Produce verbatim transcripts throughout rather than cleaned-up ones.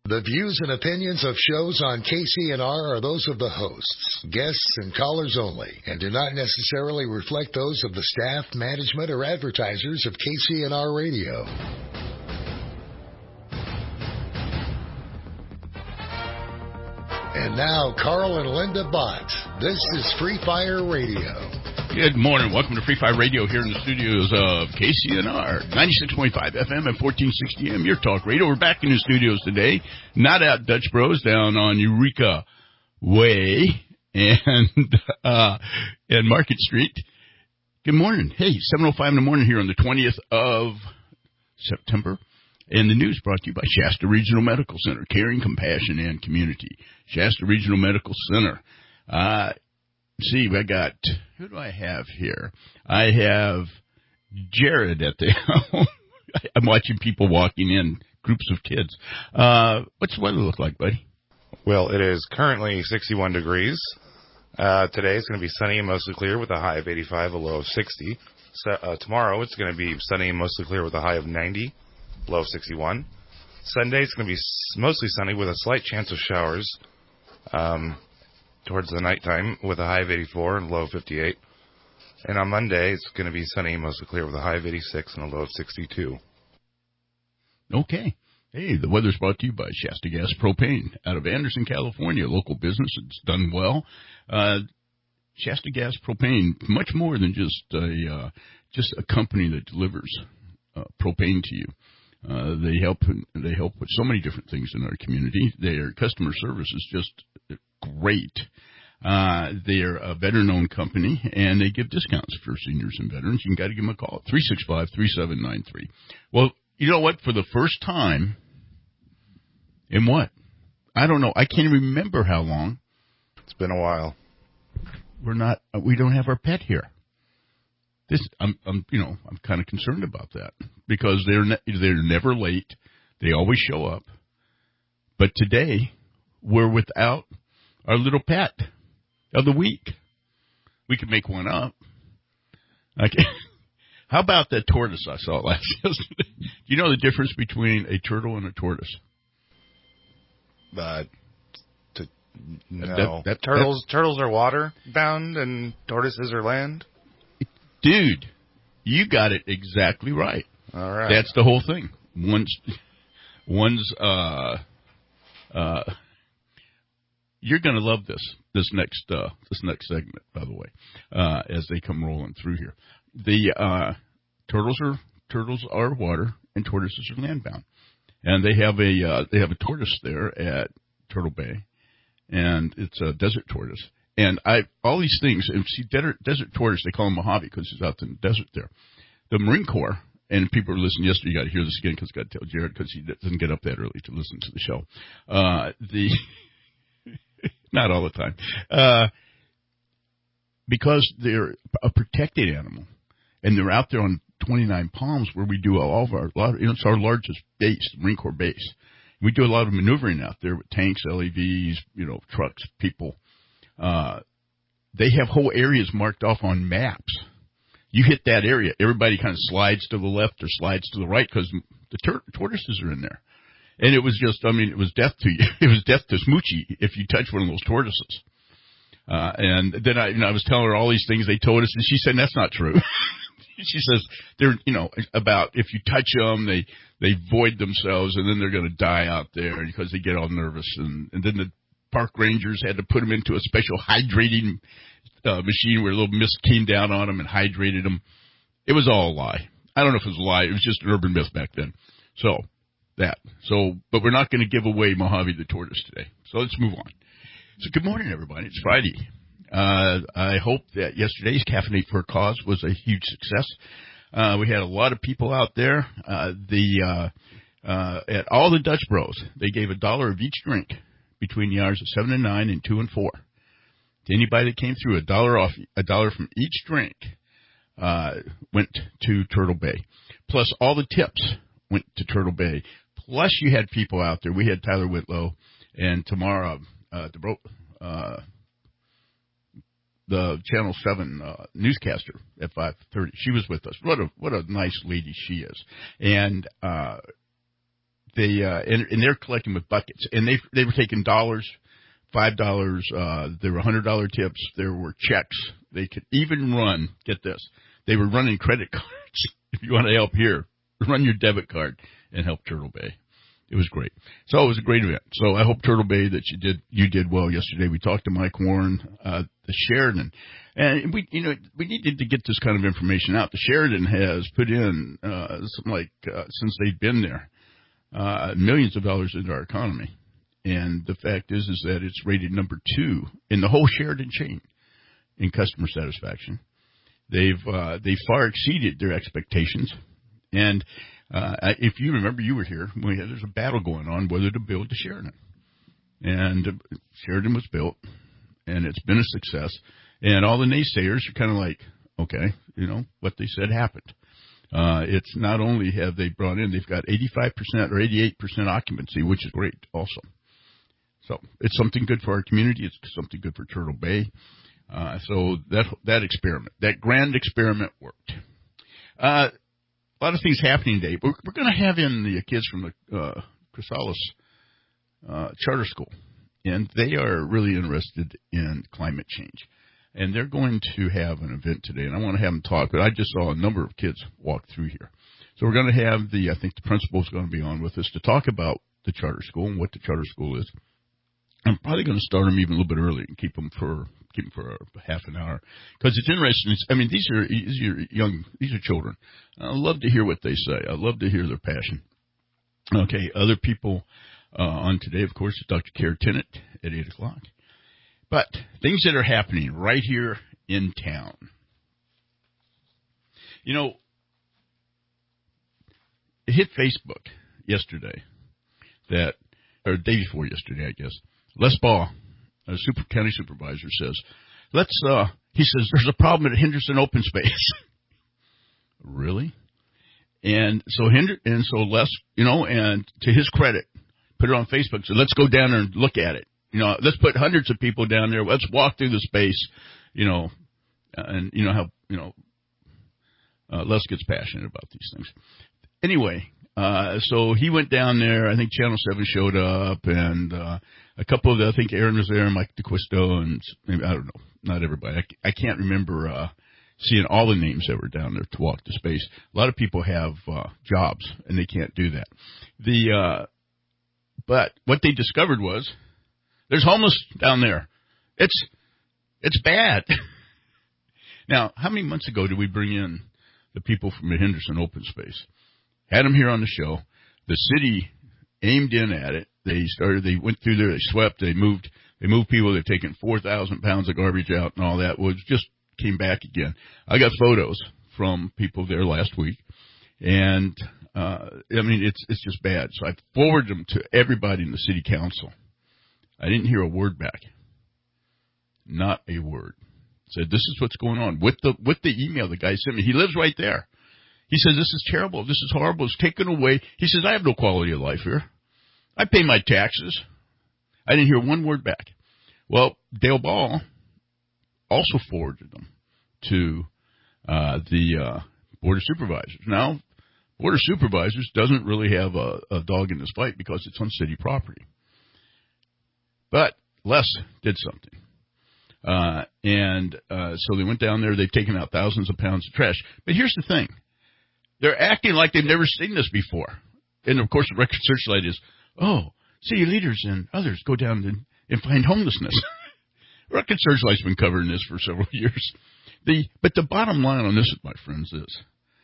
The views and opinions of shows on K C N R are those of the hosts, guests, and callers only, and do not necessarily reflect those of the staff, management, or advertisers of K C N R Radio. And now, Carl and Linda Bott. This is Free Fire Radio. Good morning. Welcome to Free Fire Radio here in the studios of K C N R, ninety-six point five F M and fourteen sixty A M, your talk radio. We're back in the studios today, not at Dutch Bros down on Eureka Way and uh, and Market Street. Good morning. Hey, seven oh five in the morning here on the twentieth of September. And the news brought to you by Shasta Regional Medical Center, caring, compassion, and community. Shasta Regional Medical Center. Uh, see, I got, who do I have here? I have Jared at the helm. I'm watching people walking in, groups of kids. Uh, what's the weather look like, buddy? Well, it is currently sixty-one degrees. Uh, today it's going to be sunny and mostly clear with a high of eighty-five, a low of sixty. So, uh, tomorrow it's going to be sunny and mostly clear with a high of ninety. Low of sixty-one. Sunday it's going to be mostly sunny with a slight chance of showers um, towards the nighttime with a high of eighty-four and a low of fifty-eight. And on Monday it's going to be sunny and mostly clear with a high of eighty-six and a low of sixty-two. Okay. Hey, the weather's brought to you by Shasta Gas Propane out of Anderson, California. Local business. It's done well. Uh, Shasta Gas Propane, much more than just a, uh, just a company that delivers uh, propane to you. Uh, they help. They help with so many different things in our community. Their customer service is just great. Uh, they're a veteran-owned company, and they give discounts for seniors and veterans. You got to give them a call, three six five, three seven nine three. Well, you know what? For the first time in what? I don't know. I can't remember how long. It's been a while. We're not. We don't have our pet here. This, I'm, I'm, you know, I'm kind of concerned about that because they're ne- they're never late. They always show up. But today, we're without our little pet of the week. We could make one up. Okay. How about that tortoise I saw last yesterday? Do you know the difference between a turtle and a tortoise? Uh, to, no. That, that, turtles, that, turtles are water bound and tortoises are land. Dude, you got it exactly right. All right. That's the whole thing. One's, one's, uh, uh, you're going to love this, this next, uh, this next segment, by the way, uh, as they come rolling through here. The, uh, turtles are, turtles are water and tortoises are land bound. And they have a, uh, they have a tortoise there at Turtle Bay, and it's a desert tortoise. And I, all these things, and see, desert, desert tortoise, they call him Mojave because he's out in the desert there. The Marine Corps, and people were listening yesterday, you got to hear this again because I got to tell Jared because he doesn't get up that early to listen to the show. Uh, the, not all the time. Uh, because they're a protected animal, and they're out there on twenty-nine Palms where we do all of our, you know, it's our largest base, the Marine Corps base. We do a lot of maneuvering out there with tanks, L E Vs, you know, trucks, people. Uh, they have whole areas marked off on maps. You hit that area, everybody kind of slides to the left or slides to the right because the tur- tortoises are in there. And it was just, I mean, it was death to you. It was death to Smoochie if you touch one of those tortoises. Uh, and then I, you know, I was telling her all these things they told us, and she said, that's not true. She says they're, you know, about if you touch them, they, they void themselves and then they're going to die out there because they get all nervous. And, and then the park rangers had to put them into a special hydrating uh, machine where a little mist came down on them and hydrated them. It was all a lie. I don't know if it was a lie. It was just an urban myth back then. So that. So, but we're not going to give away Mojave the tortoise today. So let's move on. So good morning, everybody. It's Friday. Uh, I hope that yesterday's Caffeinate for a Cause was a huge success. Uh, we had a lot of people out there. Uh, the, uh, uh, at all the Dutch Bros, they gave a dollar of each drink between the hours of seven and nine and two and four. To anybody that came through, a dollar off, a dollar from each drink, uh, went to Turtle Bay. Plus all the tips went to Turtle Bay. Plus you had people out there. We had Tyler Whitlow and Tamara, uh, DeBro, uh, the Channel seven uh, newscaster at five thirty. She was with us. What a what a nice lady she is. And uh, they uh, and, and they're collecting with buckets, and they they were taking dollars, five dollars. Uh, there were hundred dollar tips. There were checks. They could even run. Get this. They were running credit cards. If you want to help here, run your debit card and help Turtle Bay. It was great. So it was a great event. So I hope, Turtle Bay, that you did you did well yesterday. We talked to Mike Warren, uh, the Sheridan, and we you know we needed to get this kind of information out. The Sheridan has put in uh, something like uh, since they've been there uh, millions of dollars into our economy, and the fact is is that it's rated number two in the whole Sheridan chain in customer satisfaction. They've uh, they far exceeded their expectations, and uh, if you remember, you were here. We had, there's a battle going on whether to build the Sheridan, and uh, Sheridan was built, and it's been a success. And all the naysayers are kind of like, okay, you know what they said happened. Uh, it's not only have they brought in, they've got eighty-five percent or eighty-eight percent occupancy, which is great, also. So it's something good for our community. It's something good for Turtle Bay. Uh, so that that experiment, that grand experiment worked. Uh, a lot of things happening today. We're, we're going to have in the kids from the uh, Chrysalis uh, Charter School, and they are really interested in climate change. And they're going to have an event today, and I want to have them talk, but I just saw a number of kids walk through here. So we're going to have the, I think the principal is going to be on with us to talk about the charter school and what the charter school is. I'm probably going to start them even a little bit early and keep them for keep them for half an hour because it's interesting. It's, I mean, these are these are young, these are children. I love to hear what they say. I love to hear their passion. Okay, other people uh, on today, of course, is Doctor Kerr Tennant at eight o'clock. But things that are happening right here in town. You know, it hit Facebook yesterday that, or the day before yesterday, I guess. Les Baugh, a super county supervisor, says, let's, uh, he says, there's a problem at Henderson Open Space. Really? And so, Hinder, and so Les, you know, and to his credit, put it on Facebook, said, let's go down there and look at it. You know, let's put hundreds of people down there. Let's walk through the space, you know, and you know how, you know, uh, Les gets passionate about these things. Anyway, uh, so he went down there. I think Channel seven showed up, and uh, a couple of the, I think Aaron was there, Mike DeQuisto, and maybe, I don't know, not everybody. I, I can't remember uh, seeing all the names that were down there to walk the space. A lot of people have uh, jobs, and they can't do that. The uh, but what they discovered was, there's homeless down there. It's it's bad. Now, how many months ago did we bring in the people from the Henderson Open Space? Had them here on the show. The city aimed in at it. They started. They went through there. They swept. They moved. They moved people. They've taken four thousand pounds of garbage out and all that. Was just came back again. I got photos from people there last week, and uh, I mean it's it's just bad. So I forwarded them to everybody in the city council. I didn't hear a word back. Not a word. Said, this is what's going on. With the with the email the guy sent me. He lives right there. He says, this is terrible. This is horrible. It's taken away. He says, I have no quality of life here. I pay my taxes. I didn't hear one word back. Well, Dale Ball also forwarded them to uh, the uh, Board of Supervisors. Now, Board of Supervisors doesn't really have a, a dog in this fight because it's on city property. But Les did something. Uh, and uh, so they went down there. They've taken out thousands of pounds of trash. But here's the thing. They're acting like they've never seen this before. And, of course, the Record Searchlight is, oh, city leaders and others go down and, and find homelessness. Record Searchlight's been covering this for several years. The But the bottom line on this, my friends, is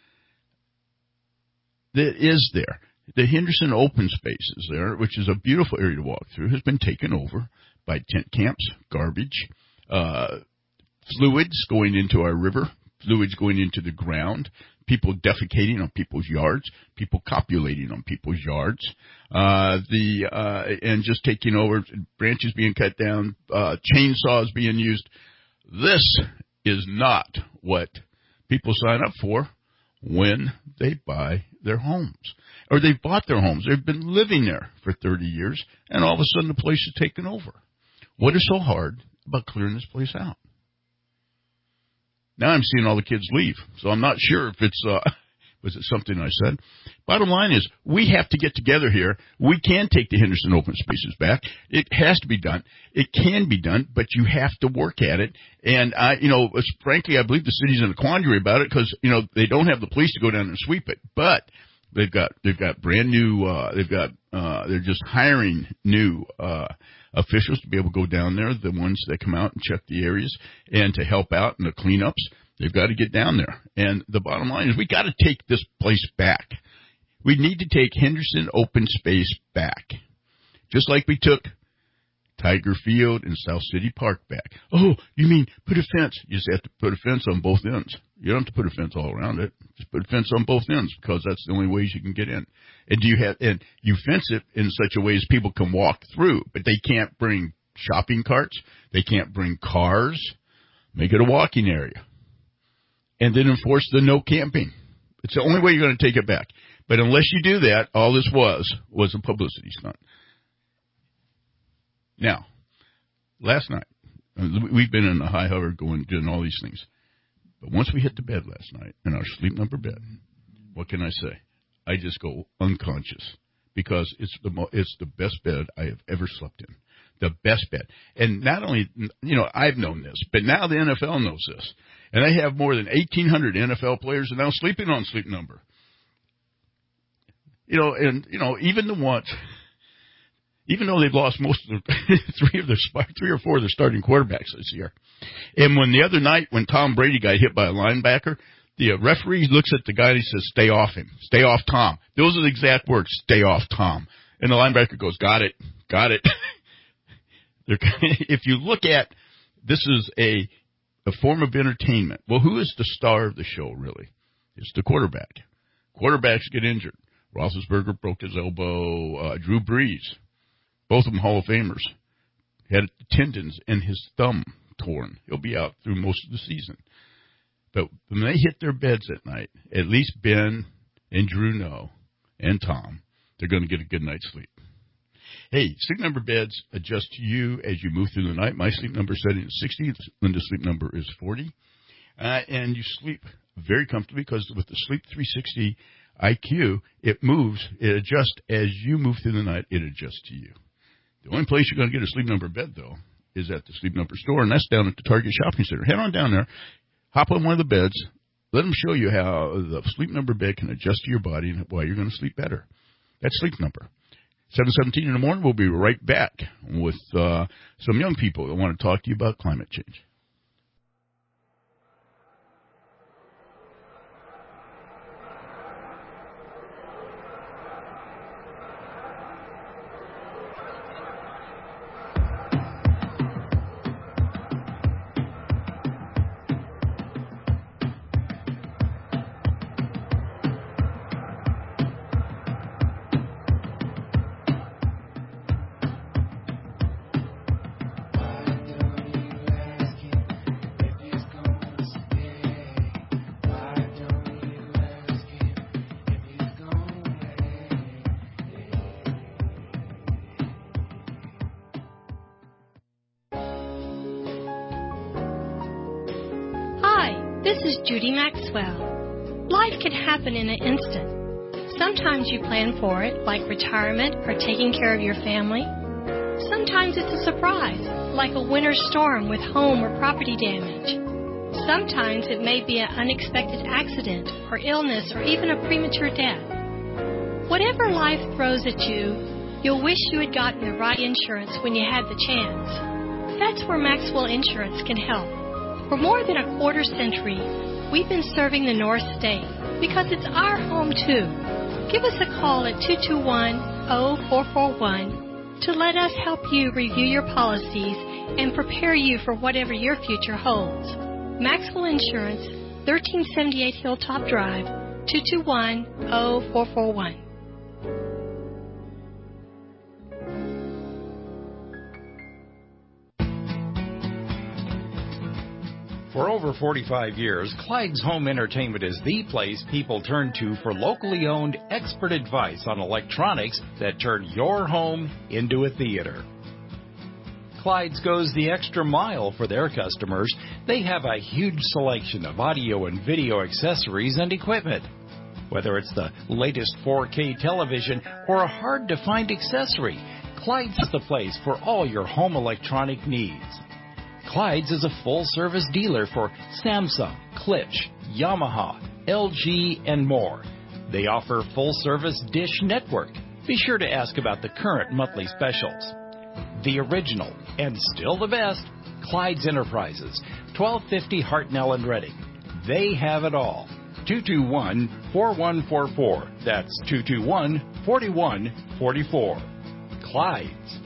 that is there. The Henderson Open Spaces there, which is a beautiful area to walk through, has been taken over by tent camps, garbage, uh, fluids going into our river, fluids going into the ground, people defecating on people's yards, people copulating on people's yards, uh, the uh, and just taking over, branches being cut down, uh, chainsaws being used. This is not what people sign up for when they buy their homes. Or they've bought their homes. They've been living there for thirty years, and all of a sudden the place is taken over. What is so hard about clearing this place out? Now I'm seeing all the kids leave, so I'm not sure if it's uh, Was it something I said? Bottom line is, we have to get together here. We can take the Henderson open spaces back. It has to be done. It can be done, but you have to work at it. And I, you know, frankly, I believe the city's in a quandary about it because, you know, they don't have the police to go down and sweep it. But they've got, they've got brand new, uh, they've got, uh, they're just hiring new, uh, officials to be able to go down there, the ones that come out and check the areas and to help out in the cleanups. They've got to get down there. And the bottom line is we got to take this place back. We need to take Henderson open space back. Just like we took Tiger Field and South City Park back. Oh, you mean put a fence? You just have to put a fence on both ends. You don't have to put a fence all around it. Just put a fence on both ends because that's the only ways you can get in. And do you have and you fence it in such a way as people can walk through, but they can't bring shopping carts. They can't bring cars. Make it a walking area. And then enforce the no camping. It's the only way you're going to take it back. But unless you do that, all this was was a publicity stunt. Now, last night, we've been in a high hover going, doing all these things. But once we hit the bed last night, in our sleep number bed, what can I say? I just go unconscious because it's the mo- it's the best bed I have ever slept in. The best bed. And not only, you know, I've known this, but now the N F L knows this. And they have more than eighteen hundred N F L players are now sleeping on Sleep Number. You know, and, you know, even the ones, even though they've lost most of the, three of their, three or four of their starting quarterbacks this year. And when the other night, when Tom Brady got hit by a linebacker, the referee looks at the guy and he says, stay off him. Stay off Tom. Those are the exact words, stay off Tom. And the linebacker goes, got it, got it. If you look at, this is a, a form of entertainment. Well, who is the star of the show, really? It's the quarterback. Quarterbacks get injured. Roethlisberger broke his elbow. Uh, Drew Brees, both of them Hall of Famers, had tendons in his thumb torn. He'll be out through most of the season. But when they hit their beds at night, at least Ben and Drew know, and Tom, they're going to get a good night's sleep. Hey, sleep number beds adjust to you as you move through the night. My sleep number setting is sixty. Linda's sleep number is forty. Uh, and you sleep very comfortably because with the Sleep three sixty I Q, it moves, it adjusts as you move through the night, it adjusts to you. The only place you're going to get a sleep number bed, though, is at the Sleep Number store, and that's down at the Target Shopping Center. Head on down there, hop on one of the beds, let them show you how the Sleep Number bed can adjust to your body and why you're going to sleep better. That's Sleep Number. seven seventeen in the morning, we'll be right back with uh, some young people that want to talk to you about climate change. This is Judy Maxwell. Life can happen in an instant. Sometimes you plan for it, like retirement or taking care of your family. Sometimes it's a surprise, like a winter storm with home or property damage. Sometimes it may be an unexpected accident or illness or even a premature death. Whatever life throws at you, you'll wish you had gotten the right insurance when you had the chance. That's where Maxwell Insurance can help. For more than a quarter century, we've been serving the North State because it's our home too. Give us a call at two two one, zero four four one to let us help you review your policies and prepare you for whatever your future holds. Maxwell Insurance, thirteen seventy-eight Hilltop Drive, two two one, zero four four one. For over forty-five years, Clyde's Home Entertainment is the place people turn to for locally owned expert advice on electronics that turn your home into a theater. Clyde's goes the extra mile for their customers. They have a huge selection of audio and video accessories and equipment. Whether it's the latest four K television or a hard-to-find accessory, Clyde's is the place for all your home electronic needs. Clyde's is a full-service dealer for Samsung, Klipsch, Yamaha, L G, and more. They offer full-service Dish Network. Be sure to ask about the current monthly specials. The original, and still the best, Clyde's Enterprises, twelve fifty Hartnell and Reading. They have it all. two two one, four one four four. That's two two one, four one four four. Clyde's.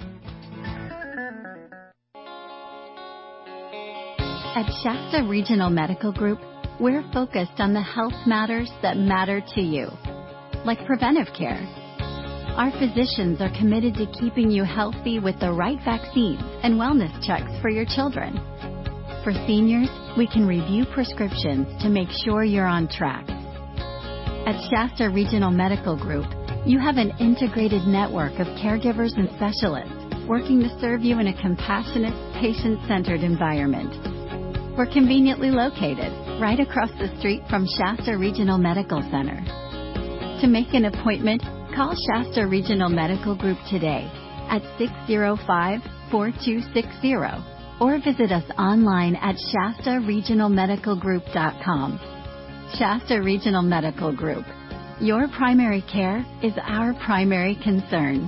At Shasta Regional Medical Group, we're focused on the health matters that matter to you, like preventive care. Our physicians are committed to keeping you healthy with the right vaccines and wellness checks for your children. For seniors, we can review prescriptions to make sure you're on track. At Shasta Regional Medical Group, you have an integrated network of caregivers and specialists working to serve you in a compassionate, patient-centered environment. We're conveniently located right across the street from Shasta Regional Medical Center. To make an appointment, call Shasta Regional Medical Group today at six zero five, four two six zero or visit us online at shasta regional medical group dot com. Shasta Regional Medical Group. Your primary care is our primary concern.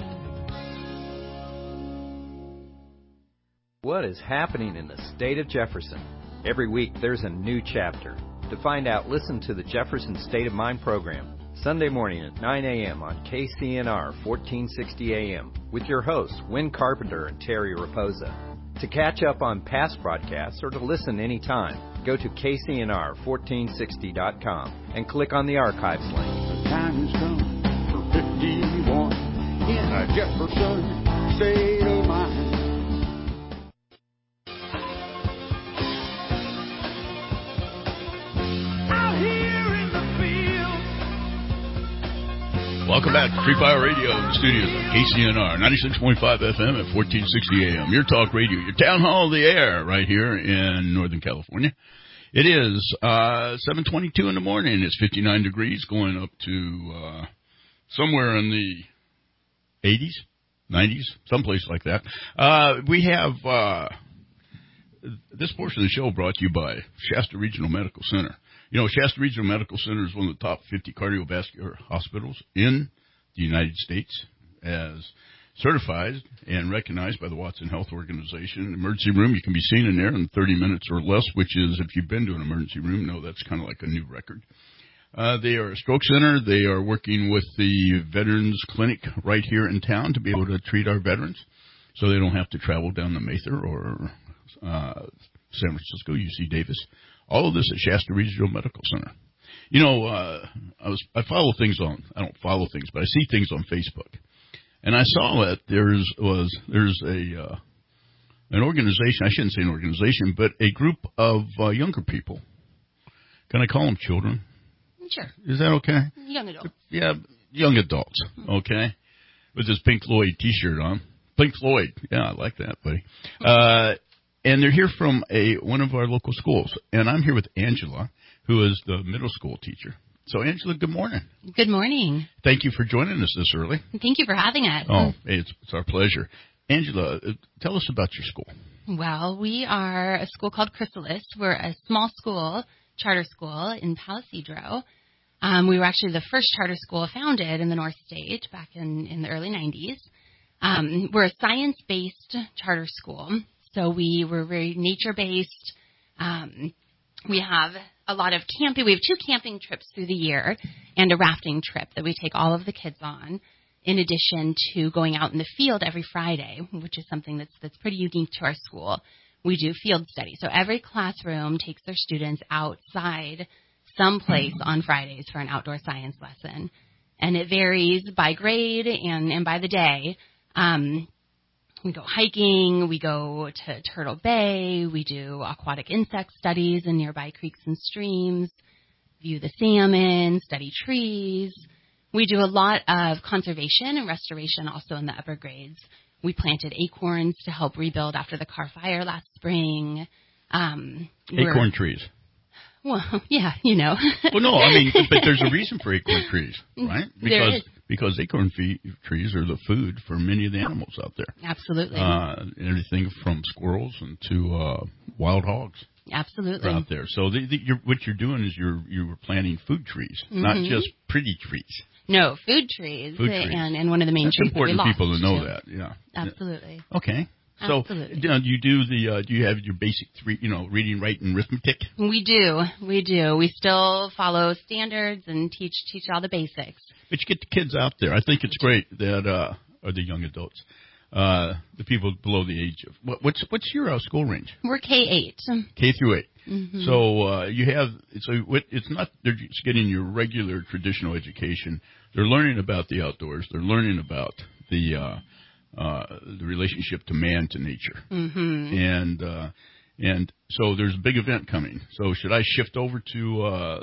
What is happening in the state of Jefferson? Every week there's a new chapter. To find out, listen to the Jefferson State of Mind program, Sunday morning at nine a.m. on K C N R fourteen sixty A M with your hosts, Wynn Carpenter and Terry Raposa. To catch up on past broadcasts or to listen anytime, go to K C N R fourteen sixty dot com and click on the archives link. The time has come for fifty-one in a Jefferson State of Mind. Welcome back to Free Fire Radio in the studios of K C N R, ninety-six point five F M at fourteen sixty A M. Your talk radio, your town hall of the air right here in Northern California. It is uh, seven twenty-two in the morning. It's fifty-nine degrees, going up to uh, somewhere in the eighties, nineties, someplace like that. Uh, we have uh, this portion of the show brought to you by Shasta Regional Medical Center. You know, Shasta Regional Medical Center is one of the top fifty cardiovascular hospitals in the United States, as certified and recognized by the Watson Health Organization. Emergency room, you can be seen in there in thirty minutes or less, which is, if you've been to an emergency room, no, that's kind of like a new record. Uh, they are a stroke center. They are working with the Veterans Clinic right here in town to be able to treat our veterans, so they don't have to travel down to Mather or uh, San Francisco, U C Davis. All of this at Shasta Regional Medical Center. You know, uh, I was I follow things on, I don't follow things, but I see things on Facebook. And I saw that there's was there's a uh, an organization, I shouldn't say an organization, but a group of uh, younger people. Can I call them children? Sure. Is that okay? Young adults. Yeah, young adults, okay? With this Pink Floyd T-shirt on. Pink Floyd. Yeah, I like that, buddy. Uh And they're here from a one of our local schools. And I'm here with Angela, who is the middle school teacher. So, Angela, good morning. Good morning. Thank you for joining us this early. Thank you for having us. Oh, it's, it's our pleasure. Angela, uh, tell us about your school. Well, we are a school called Chrysalis. We're a small school, charter school in Palisadro. Um, we were actually the first charter school founded in the North State back in, in the early nineties. Um, we're a science-based charter school. So we were very nature-based. Um, we have a lot of camping. We have two camping trips through the year and a rafting trip that we take all of the kids on, in addition to going out in the field every Friday, which is something that's that's pretty unique to our school. We do field study. So every classroom takes their students outside someplace on Fridays for an outdoor science lesson. And it varies by grade and, and by the day. Um We go hiking, we go to Turtle Bay, we do aquatic insect studies in nearby creeks and streams, view the salmon, study trees. We do a lot of conservation and restoration also in the upper grades. We planted acorns to help rebuild after the Carr Fire last spring. Um, Acorn trees. Well, yeah, you know. Well, no, I mean, but there's a reason for acorn trees, right? Because There is. because acorn fee- trees are the food for many of the animals out there. Absolutely. Uh, everything from squirrels and to uh, wild hogs Absolutely. are out there. So the, the, you're, what you're doing is you're you're planting food trees, Mm-hmm. not just pretty trees. No, food trees. Food trees. And, and one of the main That's trees that we important lost, people to know too. that. Yeah. Absolutely. Okay. So, Absolutely. you know, you do the uh, do you have your basic three, you know, reading, writing, arithmetic? We do. We do. We still follow standards and teach teach all the basics. But you get the kids out there. I think it's great that, uh, or the young adults, uh, the people below the age of, what, what's what's your uh, school range? We're K eight. K through eight. Mm-hmm. So uh, you have, so what, it's not they're just getting your regular traditional education. They're learning about the outdoors. They're learning about the uh, uh, the relationship to man, to nature. Mm-hmm. And uh, and so there's a big event coming. So should I shift over to uh,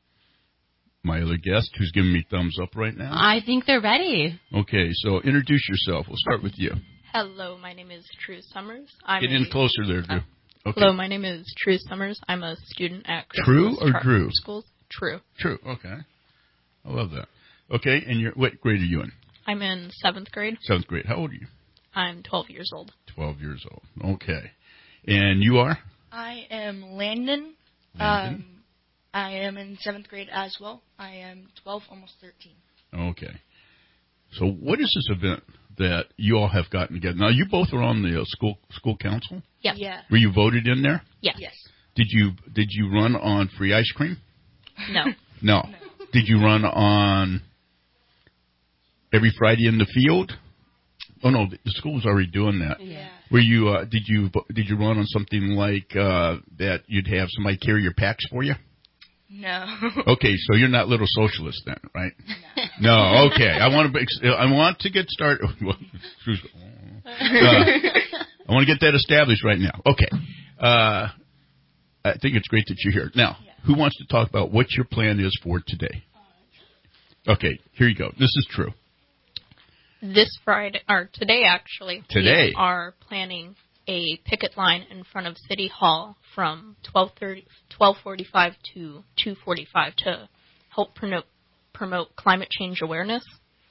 my other guest who's giving me thumbs up right now? I think they're ready. Okay, so introduce yourself. We'll start with you. Hello, my name is True Summers. I'm Get in a, closer there, Drew. Okay. Hello, my name is True Summers. I'm a student at True Chrysalis or Charter Drew? Schools. True. True, okay. I love that. Okay, and you're, what grade are you in? I'm in seventh grade. Seventh grade. How old are you? I'm twelve years old. twelve years old. Okay. And you are? I am Landon. Landon. Um, I am in seventh grade as well. I am twelve, almost thirteen. Okay. So what is this event that you all have gotten together? Now, you both are on the uh, school school council? Yes. Yeah. Were you voted in there? Yes. Yes. Did you Did you run on free ice cream? No. No. Did you run on every Friday in the field? Oh no, the the school was already doing that. Yeah. Were you? Uh, did you Did you run on something like uh, that? You'd have somebody carry your packs for you? No. Okay, so you're not little socialist then, right? No. No. Okay, I want to. I want to get started. uh, I want to get that established right now. Okay. Uh, I think it's great that you're here. Now, who wants to talk about what your plan is for today? Okay, here you go. This is True. This Friday, or today actually, Today. we are planning a picket line in front of City Hall from twelve forty-five to two forty-five to help promote, promote climate change awareness.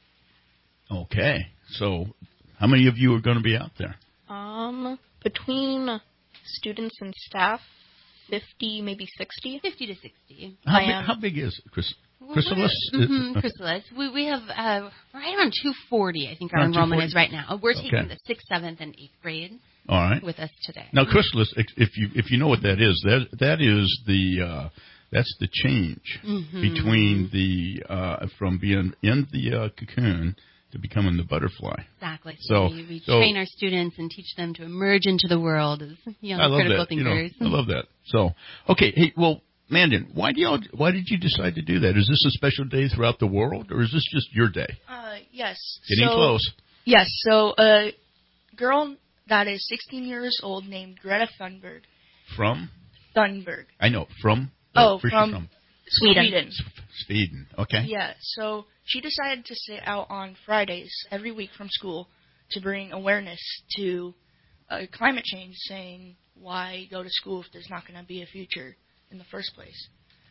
Okay, so how many of you are going to be out there? Um, between students and staff, fifty, maybe sixty. fifty to sixty. How, I big, am. how big is it, Chris? Well, Chrysalis? we're- mhm, Uh, Chrysalis. We, we have uh, right around two forty, I think our Around enrollment 240? is right now. We're taking Okay. the sixth, seventh, and eighth grade All right. with us today. Now, Chrysalis, if you if you know what that is, that that is the uh, that's the change Mhm. between the uh, from being in the uh, cocoon to becoming the butterfly. Exactly. So- we, we so- train our students and teach them to emerge into the world as young I love critical that. You know, thinkers. I love that. So, okay, hey, well, Landon, why do y'all why did you decide to do that? Is this a special day throughout the world, or is this just your day? Uh, yes. Getting so, close. Yes. So a girl that is sixteen years old named Greta Thunberg. From? Thunberg. I know. From? Oh, where's she from- from? Sweden. Sweden. Sweden. Okay. Yeah. So she decided to sit out on Fridays every week from school to bring awareness to uh, climate change, saying why go to school if there's not going to be a future in the first place.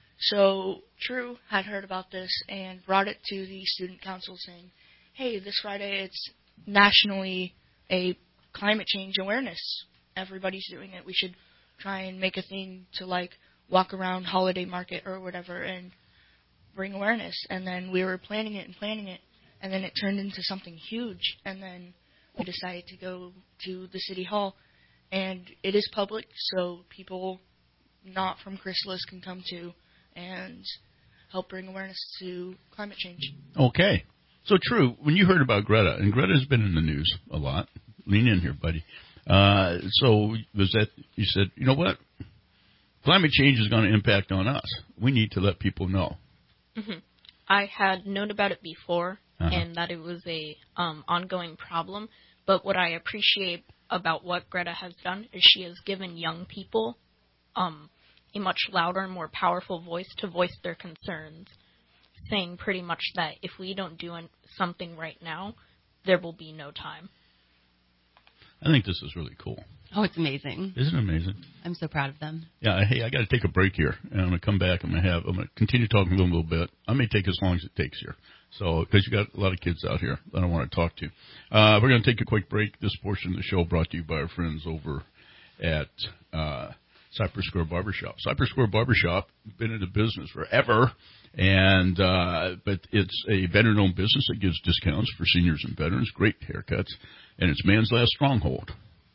So True had heard about this and brought it to the student council saying, hey, this Friday it's nationally a climate change awareness. Everybody's doing it. We should try and make a thing to like walk around Holiday Market or whatever and bring awareness. And then we were planning it and planning it, and then it turned into something huge. And then we decided to go to the City Hall, and it is public, so people not from Chrysalis can come to and help bring awareness to climate change. Okay. So, True, when you heard about Greta, and Greta's been in the news a lot. Lean in here, buddy. Uh, so, was that, you said, you know what? Climate change is going to impact on us. We need to let people know. Mm-hmm. I had known about it before, Uh-huh. and that it was a um, ongoing problem. But what I appreciate about what Greta has done is she has given young people um, a much louder and more powerful voice to voice their concerns, saying pretty much that if we don't do an- something right now, there will be no time. I think this is really cool. Oh, it's amazing. Isn't it amazing? I'm so proud of them. Yeah, hey, I got to take a break here, and I'm going to come back. I'm going to have, I'm going to continue talking to them a little bit. I may take as long as it takes here, so because you got a lot of kids out here that I want to talk to. Uh, we're going to take a quick break. This portion of the show brought to you by our friends over at uh, Cypress Square Barbershop. Cypress Square Barbershop, been in the business forever, and uh, but it's a veteran-owned business that gives discounts for seniors and veterans, great haircuts, and it's man's last stronghold.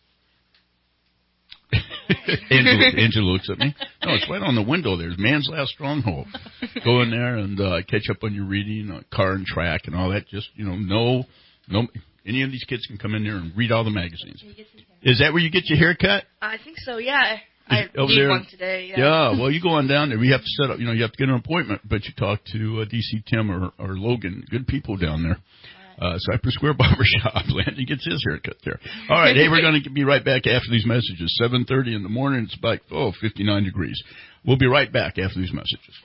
Angela, Angela looks at me. No, it's right on the window. There's Man's Last Stronghold. Go in there and uh, catch up on your reading, uh, car and track, and all that. Just you know, no, no. Any of these kids can come in there and read all the magazines. Is that where you get your hair cut? I think so. Yeah, I over need there? one today. Yeah. yeah. Well, you go on down there. We have to set up. You know, you have to get an appointment, but you talk to uh, D C Tim or, or Logan. Good people down there. Uh, Cypress Square Barbershop. Landon gets his haircut there. All right. Hey, we're going to be right back after these messages. seven thirty in the morning. It's like, oh, fifty-nine degrees. We'll be right back after these messages.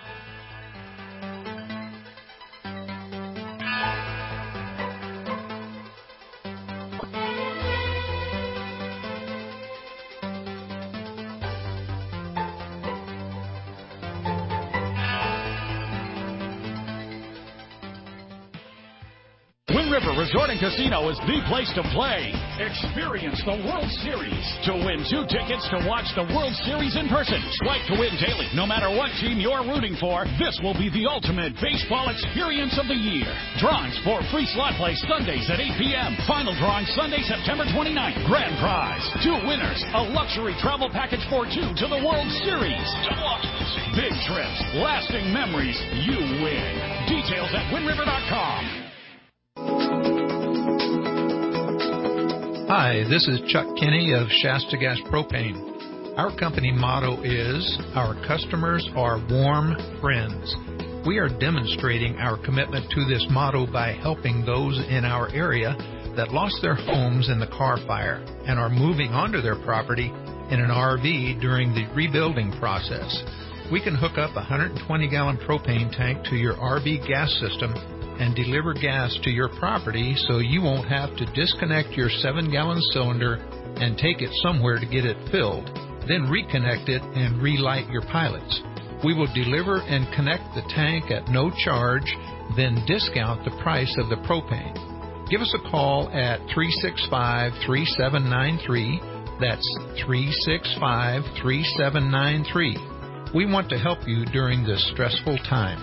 Resort and Casino is the place to play. Experience the World Series. To win two tickets to watch the World Series in person. Swipe to win daily. No matter what team you're rooting for, this will be the ultimate baseball experience of the year. Drawings for free slot play Sundays at eight p.m. Final drawing Sunday, September twenty-ninth. Grand prize. Two winners. A luxury travel package for two to the World Series. Double occupancy. Big trips. Lasting memories. You win. Details at win river dot com. Hi, this is Chuck Kinney of Shasta Gas Propane. Our company motto is, our customers are warm friends. We are demonstrating our commitment to this motto by helping those in our area that lost their homes in the Carr Fire and are moving onto their property in an R V during the rebuilding process. We can hook up a one hundred twenty gallon propane tank to your R V gas system and deliver gas to your property so you won't have to disconnect your seven gallon cylinder and take it somewhere to get it filled, then reconnect it and relight your pilots. We will deliver and connect the tank at no charge, then discount the price of the propane. Give us a call at three six five, three seven nine three. That's three six five, three seven nine three. We want to help you during this stressful time.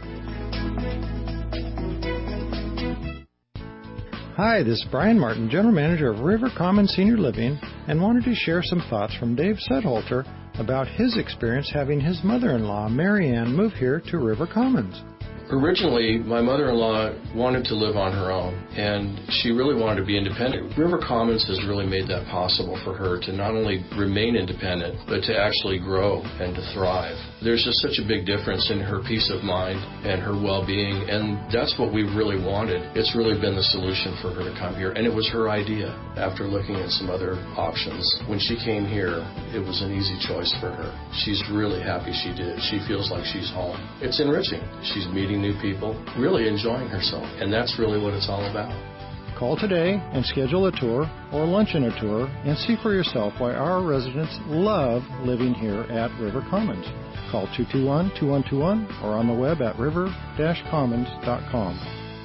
Hi, this is Brian Martin, General Manager of River Commons Senior Living, and wanted to share some thoughts from Dave Sudholter about his experience having his mother-in-law, Mary Ann, move here to River Commons. Originally, my mother-in-law wanted to live on her own, and she really wanted to be independent. River Commons has really made that possible for her to not only remain independent, but to actually grow and to thrive. There's just such a big difference in her peace of mind and her well-being, and that's what we really wanted. It's really been the solution for her to come here, and it was her idea after looking at some other options. When she came here, it was an easy choice for her. She's really happy she did. She feels like she's home. It's enriching. She's meeting new people, really enjoying herself, and that's really what it's all about. Call today and schedule a tour or luncheon a tour and see for yourself why our residents love living here at River Commons. Call two two one, two one two one or on the web at river dash commons dot com.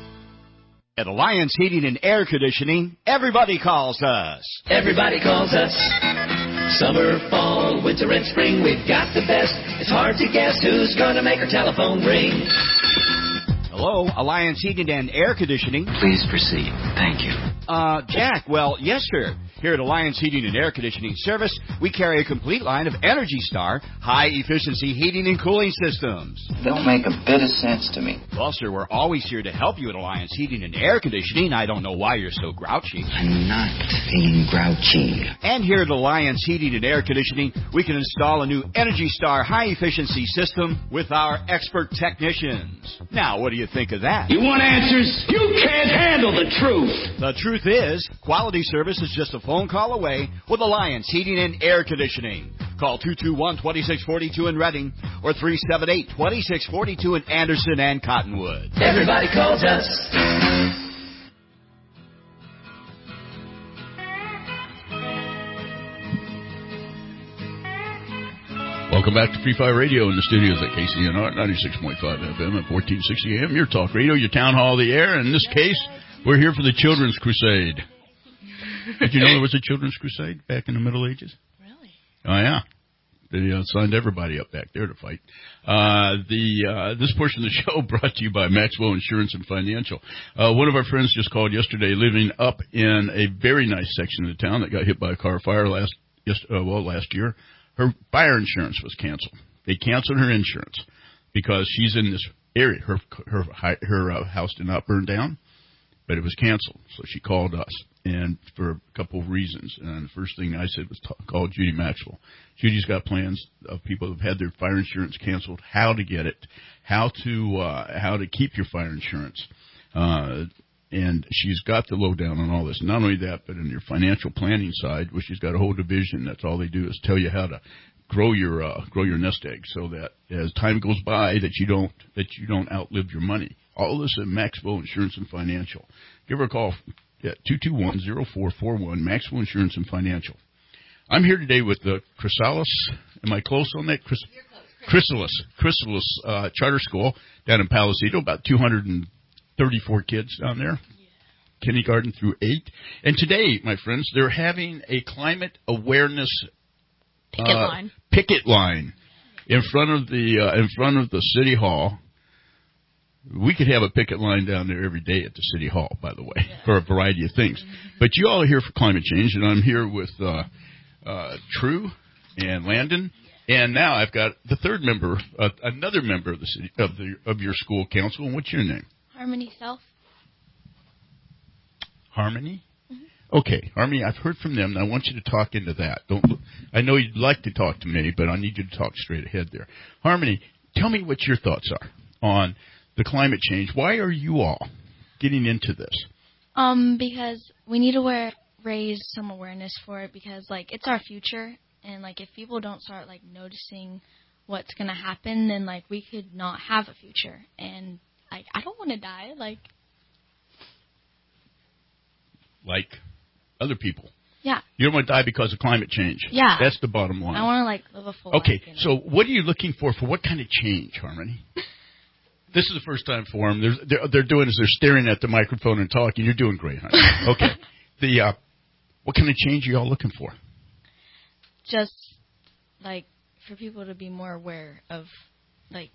At Alliance Heating and Air Conditioning, everybody calls us. Everybody calls us. Summer, fall, winter, and spring, we've got the best. It's hard to guess who's gonna make our telephone ring. Hello, Alliance Heating and Air Conditioning. Please proceed. Thank you. Uh, Jack, well, yes, sir. Here at Alliance Heating and Air Conditioning Service, we carry a complete line of Energy Star high-efficiency heating and cooling systems. Don't make a bit of sense to me. Well, sir, we're always here to help you at Alliance Heating and Air Conditioning. I don't know why you're so grouchy. I'm not feeling grouchy. And here at Alliance Heating and Air Conditioning, we can install a new Energy Star high-efficiency system with our expert technicians. Now, what do you think of that? You want answers? You can't handle the truth. The truth is, quality service is just a phone call away with Alliance Heating and Air Conditioning. Call two two one, two six four two in Reading or three seven eight, two six four two in Anderson and Cottonwood. Everybody calls us. Welcome back to Free Fire Radio in the studios at K C N R ninety-six point five F M at fourteen sixty A M. Your talk radio, your town hall of the air. In this case, we're here for the Children's Crusade. Did you know there was a Children's Crusade back in the Middle Ages? Really? Oh, yeah. They uh, signed everybody up back there to fight. Uh, the uh, this portion of the show brought to you by Maxwell Insurance and Financial. Uh, one of our friends just called yesterday, living up in a very nice section of the town that got hit by a car fire last yes, uh, well last year. Her fire insurance was canceled. They canceled her insurance because she's in this area. Her her her uh, house did not burn down, but it was canceled. So she called us, and for a couple of reasons. And the first thing I said was talk, call Judy Maxwell. Judy's got plans of people who've had their fire insurance canceled, how to get it, how to uh, how to keep your fire insurance. Uh, and she's got the lowdown on all this. Not only that, but in your financial planning side, where she's got a whole division. That's all they do is tell you how to grow your uh, grow your nest egg, so that as time goes by, that you don't that you don't outlive your money. All this at Maxwell Insurance and Financial. Give her a call at two two one, zero four four one, Maxwell Insurance and Financial. I'm here today with the Chrysalis. Am I close on that? Chris, Chrysalis. Chrysalis uh, Charter School down in Palisato. About two hundred thirty-four kids down there. Yeah. Kindergarten through eight. And today, my friends, they're having a climate awareness picket uh, line. Picket line in front of the uh, in front of the City Hall. We could have a picket line down there every day at the City Hall, by the way, yeah. for a variety of things. But you all are here for climate change, and I'm here with uh, uh, True and Landon, and now I've got the third member, uh, another member of the city of the of your school council. And what's your name? Harmony Self. Harmony. Mm-hmm. Okay, Harmony. I've heard from them, and I want you to talk into that. Don't. I know you'd like to talk to me, but I need you to talk straight ahead there. Harmony, tell me what your thoughts are on the climate change. Why are you all getting into this? Um, because we need to wear, raise some awareness for it, because like it's our future, and like if people don't start like noticing what's gonna happen, then like we could not have a future. And like I don't want to die, like like other people. Yeah. You don't want to die because of climate change. Yeah. That's the bottom line. I want to like live a full okay, life. Okay, so what are you looking for? For what kind of change, Harmony? This is the first time for them. They're, they're, they're doing is they're staring at the microphone and talking. You're doing great, honey. Okay. The uh, what kind of change are you all looking for? Just like for people to be more aware of like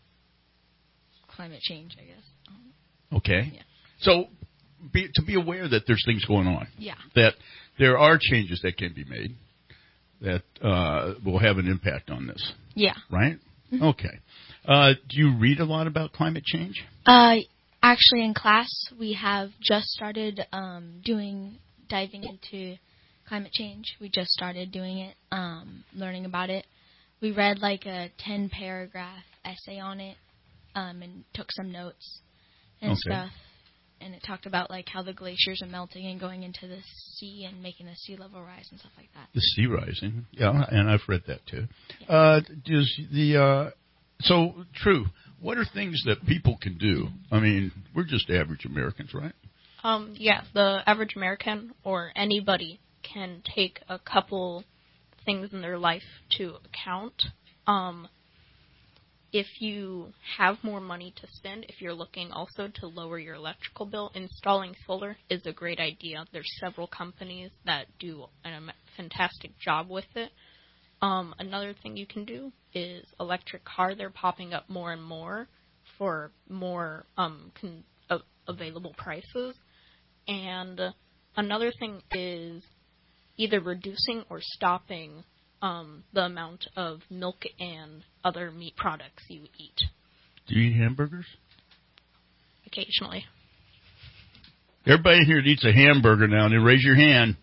climate change, I guess. Okay. Yeah. So be, to be aware that there's things going on. Yeah. That there are changes that can be made that uh, will have an impact on this. Yeah. Right? Mm-hmm. Okay. Uh, do you read a lot about climate change? Uh, actually, in class, we have just started um, doing, diving into climate change. We just started doing it, um, learning about it. We read like a ten-paragraph essay on it um, and took some notes and okay. stuff. And it talked about like how the glaciers are melting and going into the sea and making the sea level rise and stuff like that. The sea rising, yeah, and I've read that too. Yeah. Uh, does the uh, so true? What are things that people can do? I mean, we're just average Americans, right? Um, yeah, the average American or anybody can take a couple things in their life to account. Um, if you have more money to spend, if you're looking also to lower your electrical bill, installing solar is a great idea. There's several companies that do a fantastic job with it. Um, another thing you can do is electric car. They're popping up more and more for more um, con- uh, available prices. And uh, another thing is either reducing or stopping um, the amount of milk and other meat products you eat. Do you eat hamburgers? Occasionally. Everybody here that eats a hamburger now, and then raise your hand.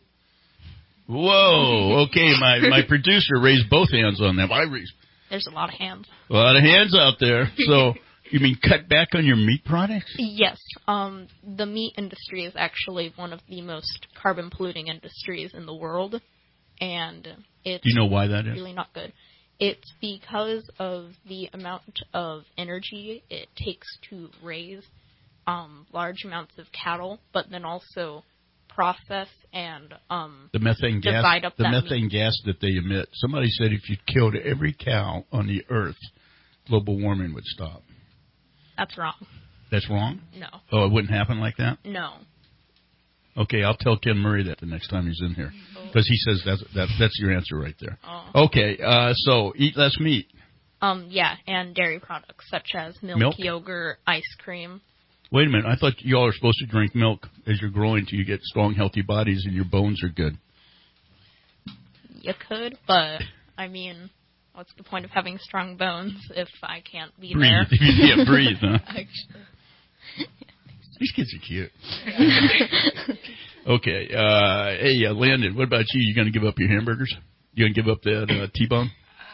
Whoa, okay, my, my producer raised both hands on that. I raised There's a lot of hands. A lot of hands out there. So, you mean cut back on your meat products? Yes. Um, the meat industry is actually one of the most carbon-polluting industries in the world, and it's Do you know why that is? really not good. It's because of the amount of energy it takes to raise um, large amounts of cattle, but then also process and um, the methane gas, divide up the that methane meat. gas that they emit. Somebody said if you killed every cow on the earth, global warming would stop. That's wrong. That's wrong? No. Oh, it wouldn't happen like that? No. Okay, I'll tell Ken Murray that the next time he's in here, because he says that's that, that's your answer right there. Oh. Okay, uh, so eat less meat. Um, yeah, and dairy products such as milk, Milk? yogurt, ice cream. Wait a minute, I thought you all are supposed to drink milk as you're growing till you get strong, healthy bodies and your bones are good. You could, but I mean, what's the point of having strong bones if I can't be breathe. there? You can't breathe, huh? Actually. These kids are cute. Okay, uh, hey, uh, Landon, what about you? You going to give up your hamburgers? You going to give up that uh, T-bone?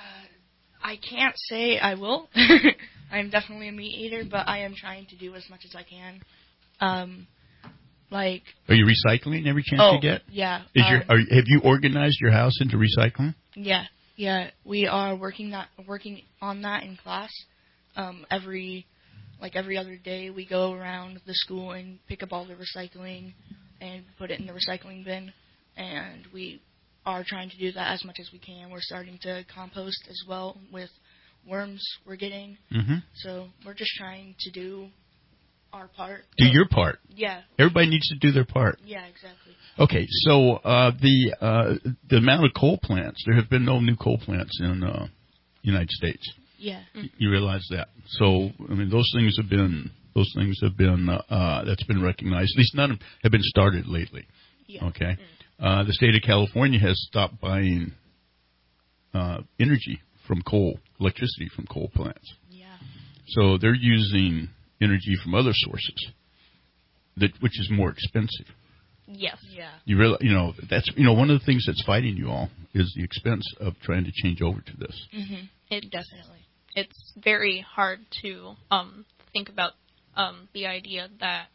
I can't say I will. I'm definitely a meat eater, but I am trying to do as much as I can. Um, like. Are you recycling every chance oh, you get? Yeah. Is um, your are, have you organized your house into recycling? Yeah, yeah. We are working that working on that in class. Um, every like every other day, we go around the school and pick up all the recycling and put it in the recycling bin, and we are trying to do that as much as we can. We're starting to compost as well with worms we're getting. Mm-hmm. So we're just trying to do our part. Do your part. Yeah. Everybody needs to do their part. Yeah, exactly. Okay, so uh, the uh, the amount of coal plants, there have been no new coal plants in the uh, United States. Yeah. You realize that. So, I mean, those things have been, those things have been, uh, uh, that's been recognized. At least none have been started lately. Yeah. Okay. Uh, the state of California has stopped buying uh, energy from coal, electricity from coal plants. Yeah. So they're using energy from other sources, that which is more expensive. Yes. Yeah. You realize, you know, that's, you know, one of the things that's fighting you all is the expense of trying to change over to this. Mm-hmm. It definitely. It's very hard to um, think about um, the idea that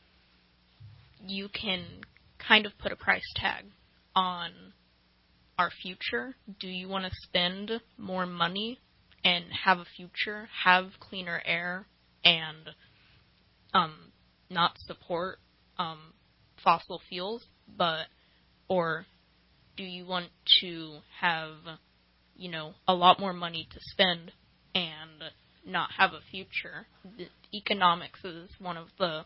you can kind of put a price tag on our future. Do you want to spend more money and have a future, have cleaner air, and um, not support um, fossil fuels, but or do you want to have, you know, a lot more money to spend and not have a future? The economics is one of the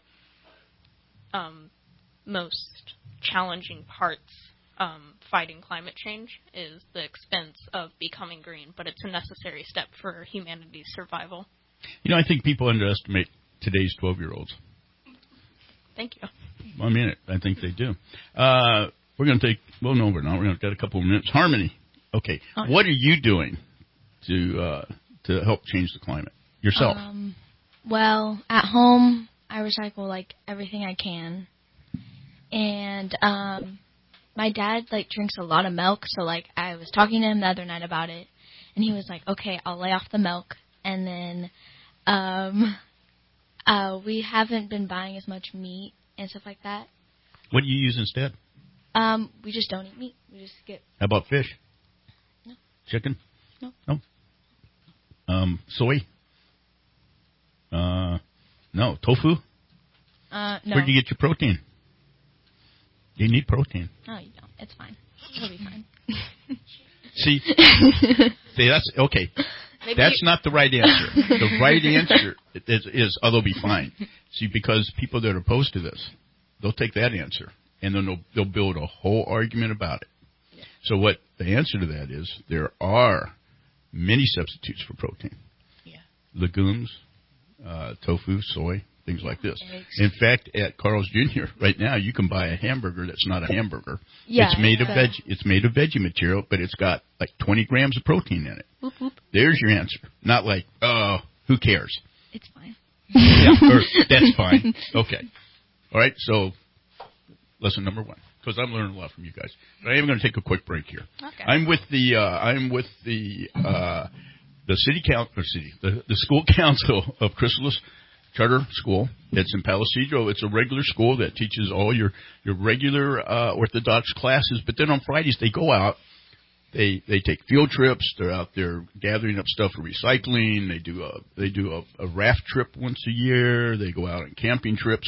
um, most challenging parts um, fighting climate change, is the expense of becoming green, but it's a necessary step for humanity's survival. You know, I think people underestimate today's twelve-year-olds. Thank you. I mean it. I think they do. Uh, we're going to take, well, no, we're not. We're going to get a couple of minutes. Harmony, okay, Okay. what are you doing to uh, to help change the climate yourself? Um, well, at home, I recycle, like, everything I can. And um, my dad, like, drinks a lot of milk, so, like, I was talking to him the other night about it, and he was like, okay, I'll lay off the milk. And then um, uh, we haven't been buying as much meat and stuff like that. What do you use instead? Um, we just don't eat meat. We just get... How about fish? No. Chicken? No. No. Um, soy? Uh, no. Tofu? Uh, no. Where do you get your protein? You need protein. No, you don't. It's fine. It'll be fine. See? See, that's, okay. Maybe That's you- not the right answer. The right answer is, is, oh, they'll be fine. See, because people that are opposed to this, they'll take that answer, and then they'll, they'll build a whole argument about it. Yeah. So what the answer to that is, there are many substitutes for protein. Yeah. Legumes, uh, tofu, soy, things like this. Eggs. In fact, at Carl's Junior right now, you can buy a hamburger that's not a hamburger. Yeah, it's made of yeah. veg. It's made of veggie material, but it's got like twenty grams of protein in it. Whoop, whoop. There's your answer. Not like, oh, who cares? It's fine. Yeah, or, that's fine. Okay. All right, so lesson number one, because I'm learning a lot from you guys. But I am going to take a quick break here. Okay. I'm with the uh, I'm with the uh, the city council, or city the, the school council of Chrysalis Charter School. It's in Palisadro. It's a regular school that teaches all your your regular uh, Orthodox classes. But then on Fridays they go out. They they take field trips. They're out there gathering up stuff for recycling. They do a they do a, a raft trip once a year. They go out on camping trips.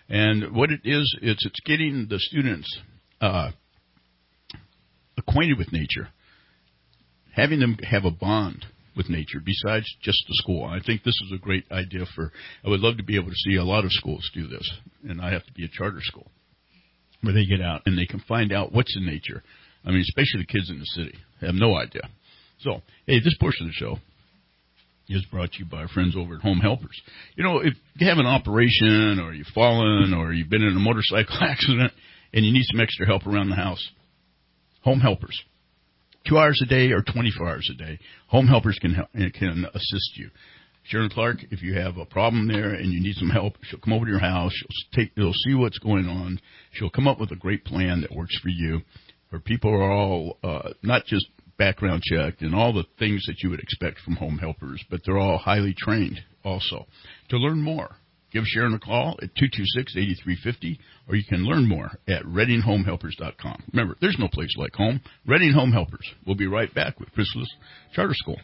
And what it is, it's it's getting the students uh, acquainted with nature, having them have a bond with nature besides just the school. I think this is a great idea for, I would love to be able to see a lot of schools do this, and I have to be a charter school, where they get out and they can find out what's in nature. I mean, especially the kids in the city have no idea. So, hey, this portion of the show is brought to you by our friends over at Home Helpers. You know, if you have an operation or you've fallen or you've been in a motorcycle accident and you need some extra help around the house, Home Helpers. Two hours a day or twenty-four hours a day, Home Helpers can help, can assist you. Sharon Clark, if you have a problem there and you need some help, she'll come over to your house. She'll take, she'll see what's going on. She'll come up with a great plan that works for you. Her people are all uh, not just background checked and all the things that you would expect from Home Helpers, but they're all highly trained also. To learn more, give Sharon a call at two two six, eight three five zero, or you can learn more at reading home helpers dot com. Remember, there's no place like home. Reading Home Helpers. We'll be right back with Chrysalis Charter School.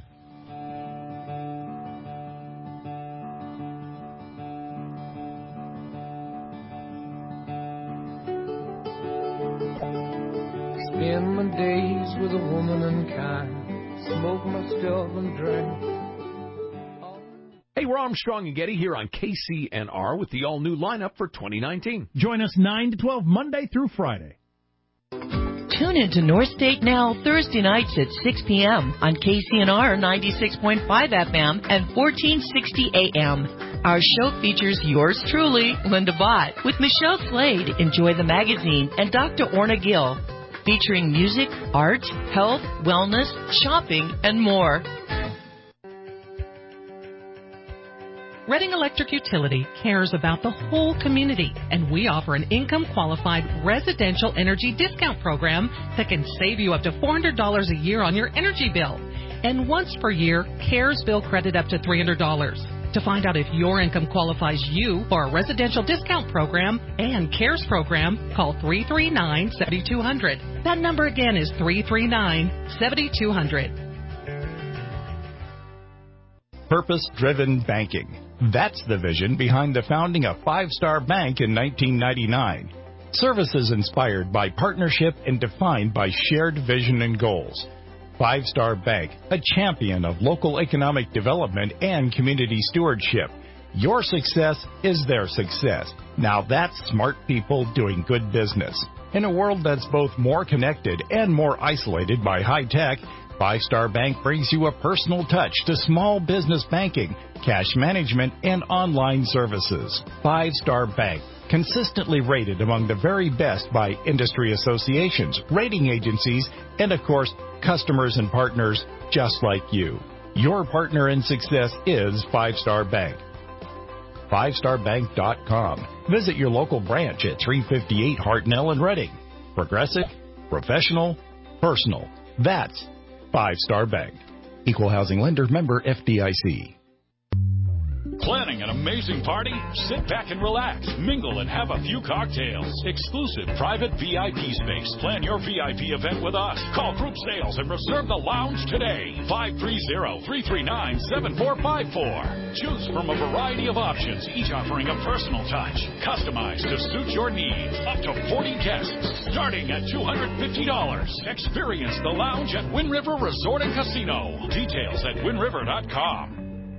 Spend my days with a woman unkind, smoke my stuff and drink. Hey, we're Armstrong and Getty here on K C N R with the all-new lineup for twenty nineteen. Join us nine to twelve Monday through Friday. Tune into North State Now Thursday nights at six p.m. on K C N R ninety-six point five F M and fourteen sixty A M. Our show features yours truly, Linda Bott, with Michelle Slade, Enjoy the Magazine, and Doctor Orna Gill, featuring music, art, health, wellness, shopping, and more. Reading Electric Utility cares about the whole community, and we offer an income-qualified residential energy discount program that can save you up to four hundred dollars a year on your energy bill. And once per year, CARES bill credit up to three hundred dollars. To find out if your income qualifies you for a residential discount program and CARES program, call three three nine, seven two zero zero. That number again is three three nine, seven two zero zero. Purpose-driven banking. That's the vision behind the founding of Five Star Bank in nineteen ninety-nine. Services inspired by partnership and defined by shared vision and goals. Five Star Bank, a champion of local economic development and community stewardship. Your success is their success. Now that's smart people doing good business. In a world that's both more connected and more isolated by high tech, Five Star Bank brings you a personal touch to small business banking, cash management, and online services. Five Star Bank, consistently rated among the very best by industry associations, rating agencies, and of course, customers and partners just like you. Your partner in success is Five Star Bank. five star bank dot com. Visit your local branch at three fifty-eight Hartnell in Reading. Progressive, professional, personal. That's Five Star Bank. Equal housing lender, member F D I C. Planning an amazing party? Sit back and relax, mingle and have a few cocktails. Exclusive private V I P space. Plan your V I P event with us. Call Group Sales and reserve the lounge today. five three zero, three three nine, seven four five four. Choose from a variety of options, each offering a personal touch. Customized to suit your needs. Up to forty guests, starting at two hundred fifty dollars. Experience the lounge at Wind River Resort and Casino. Details at wind river dot com.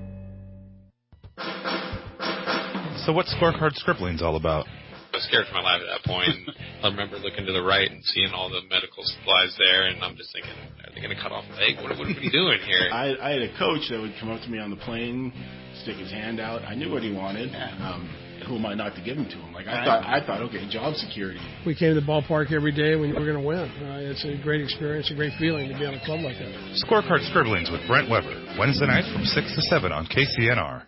So what's Scorecard Scribblings all about? I was scared for my life at that point. I remember looking to the right and seeing all the medical supplies there, and I'm just thinking, are they going to cut off a leg? What, what are we doing here? I, I had a coach that would come up to me on the plane, stick his hand out. I knew what he wanted. Um, who am I not to give him to him? Like I thought, I thought, okay, job security. We came to the ballpark every day. We were going to win. Uh, it's a great experience, a great feeling to be on a club like that. Scorecard Scribblings with Brent Weber, Wednesday nights from six to seven on K C N R.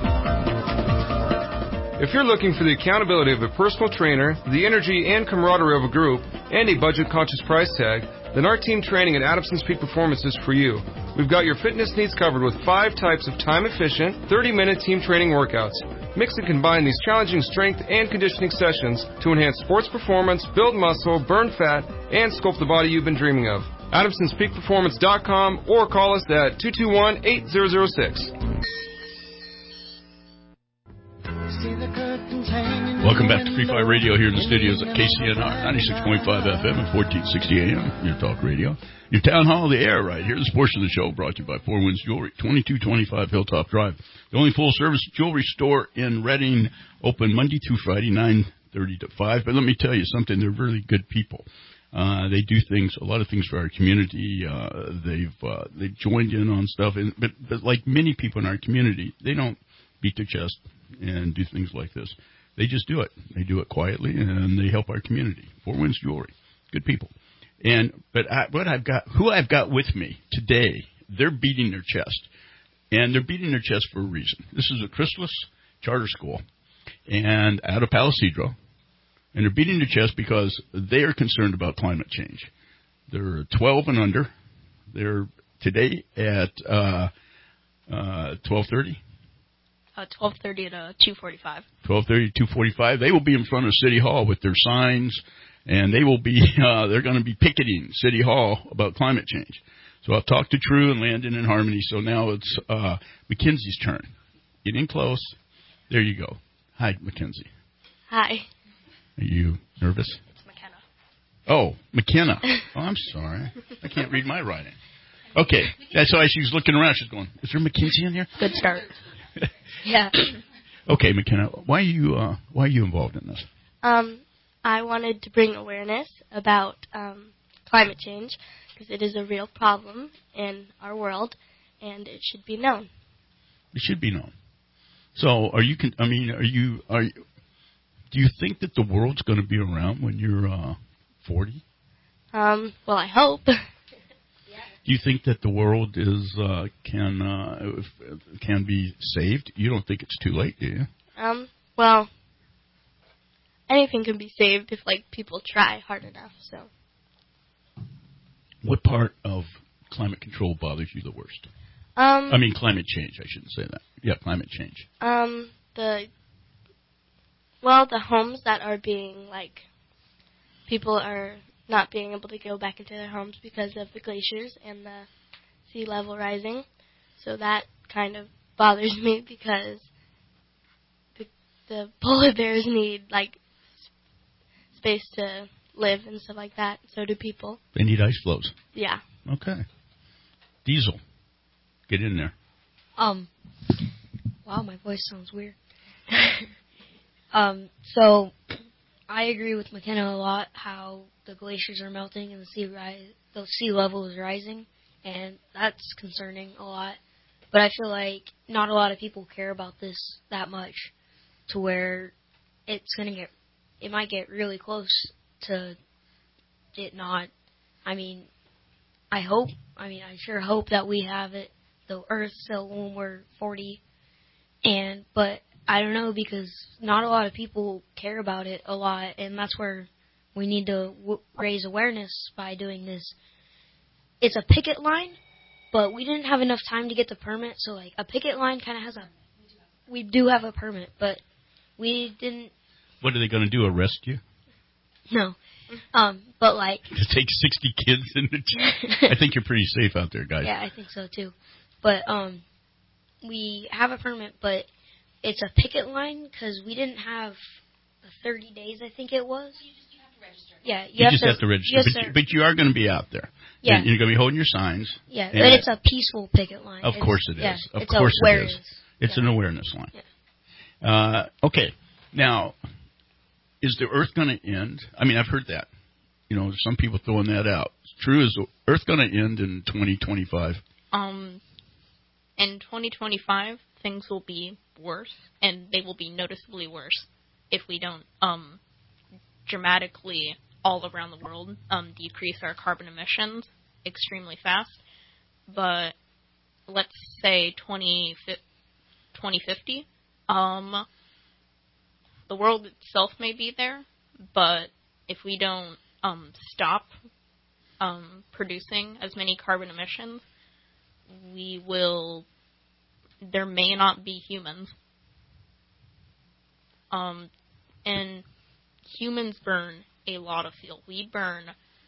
If you're looking for the accountability of a personal trainer, the energy and camaraderie of a group, and a budget-conscious price tag, then our team training at Adamson's Peak Performance is for you. We've got your fitness needs covered with five types of time-efficient, thirty-minute team training workouts. Mix and combine these challenging strength and conditioning sessions to enhance sports performance, build muscle, burn fat, and sculpt the body you've been dreaming of. Adamsons Peak Performance dot com or call us at two two one, eight zero zero six. Welcome back to Free Fire Radio here in the studios at K C N R, ninety-six point five F M and fourteen sixty A M, your talk radio. Your town hall of the air right here. This portion of the show brought to you by Four Winds Jewelry, twenty-two twenty-five Hilltop Drive. The only full-service jewelry store in Reading, open Monday through Friday, nine thirty to five. But let me tell you something, they're really good people. Uh, they do things, a lot of things for our community. Uh, they've uh, they've joined in on stuff. And, but, but like many people in our community, they don't beat their chest and do things like this. They just do it. They do it quietly, and they help our community. Four Winds Jewelry, good people. And but I, what I've got, who I've got with me today, they're beating their chest, and they're beating their chest for a reason. This is a Chrysalis Charter School, and out of Palisadro, and they're beating their chest because they are concerned about climate change. They're twelve and under. They're today at uh, uh, twelve thirty. Uh, twelve thirty to two forty-five. twelve thirty to two forty-five. They will be in front of City Hall with their signs, and they will be, uh, they're going to be picketing City Hall about climate change. So I've talked to True and Landon and Harmony, so now it's uh, Mackenzie's turn. Get in close. There you go. Hi, Mackenzie. Hi. Are you nervous? It's McKenna. Oh, McKenna. Oh, I'm sorry. I can't read my writing. Okay. That's why she's looking around. She's going, is there Mackenzie in here? Good start. Yeah. Okay, McKenna, why are you uh, why are you involved in this? Um, I wanted to bring awareness about um, climate change because it is a real problem in our world, and it should be known. It should be known. So, are you? I mean, are you? Are you, do you think that the world's going to be around when you're uh, forty? Um, well, I hope. Do you think that the world is uh, can uh, can be saved? You don't think it's too late, do you? Um, well, anything can be saved if like people try hard enough. So. What part of climate control bothers you the worst? Um, I mean, climate change. I shouldn't say that. Yeah, climate change. Um, the well, the homes that are being like people are. Not being able to go back into their homes because of the glaciers and the sea level rising. So that kind of bothers me because the, the polar bears need, like, space to live and stuff like that. So do people. They need ice floes. Yeah. Okay. Diesel. Get in there. Um. Wow, my voice sounds weird. um. So, I agree with McKenna a lot how the glaciers are melting and the sea rise, the sea level is rising, and that's concerning a lot. But I feel like not a lot of people care about this that much, to where it's gonna get, it might get really close to it not. I mean, I hope. I mean, I sure hope that we have it, the Earth, still when we're forty, and but. I don't know, because not a lot of people care about it a lot, and that's where we need to w- raise awareness by doing this. It's a picket line, but we didn't have enough time to get the permit, so like a picket line kind of has a, we do have a permit, but we didn't. What are they going to do, arrest you? No. Um, but like. To take sixty kids in the I think you're pretty safe out there, guys. Yeah, I think so too. But um, we have a permit, but it's a picket line because we didn't have the thirty days, I think it was. You just you have to register. Yeah, you, you have just to, have to register. Yes, but, you, but you are going to be out there. Yeah. And you're going to be holding your signs. Yeah, but it's a peaceful picket line. Of it's, course it is. Yeah, of it's course awareness. it is. It's yeah. an awareness line. Yeah. Uh, okay. Now, is the Earth going to end? I mean, I've heard that. You know, some people throwing that out. It's true. Is the Earth going to end in twenty twenty-five? Um, in twenty twenty-five, things will be worse, and they will be noticeably worse if we don't um, dramatically, all around the world, um, decrease our carbon emissions extremely fast. But let's say twenty fifty, um, the world itself may be there, but if we don't um, stop um, producing as many carbon emissions, we will... there may not be humans. Um, and humans burn a lot of fuel. We burn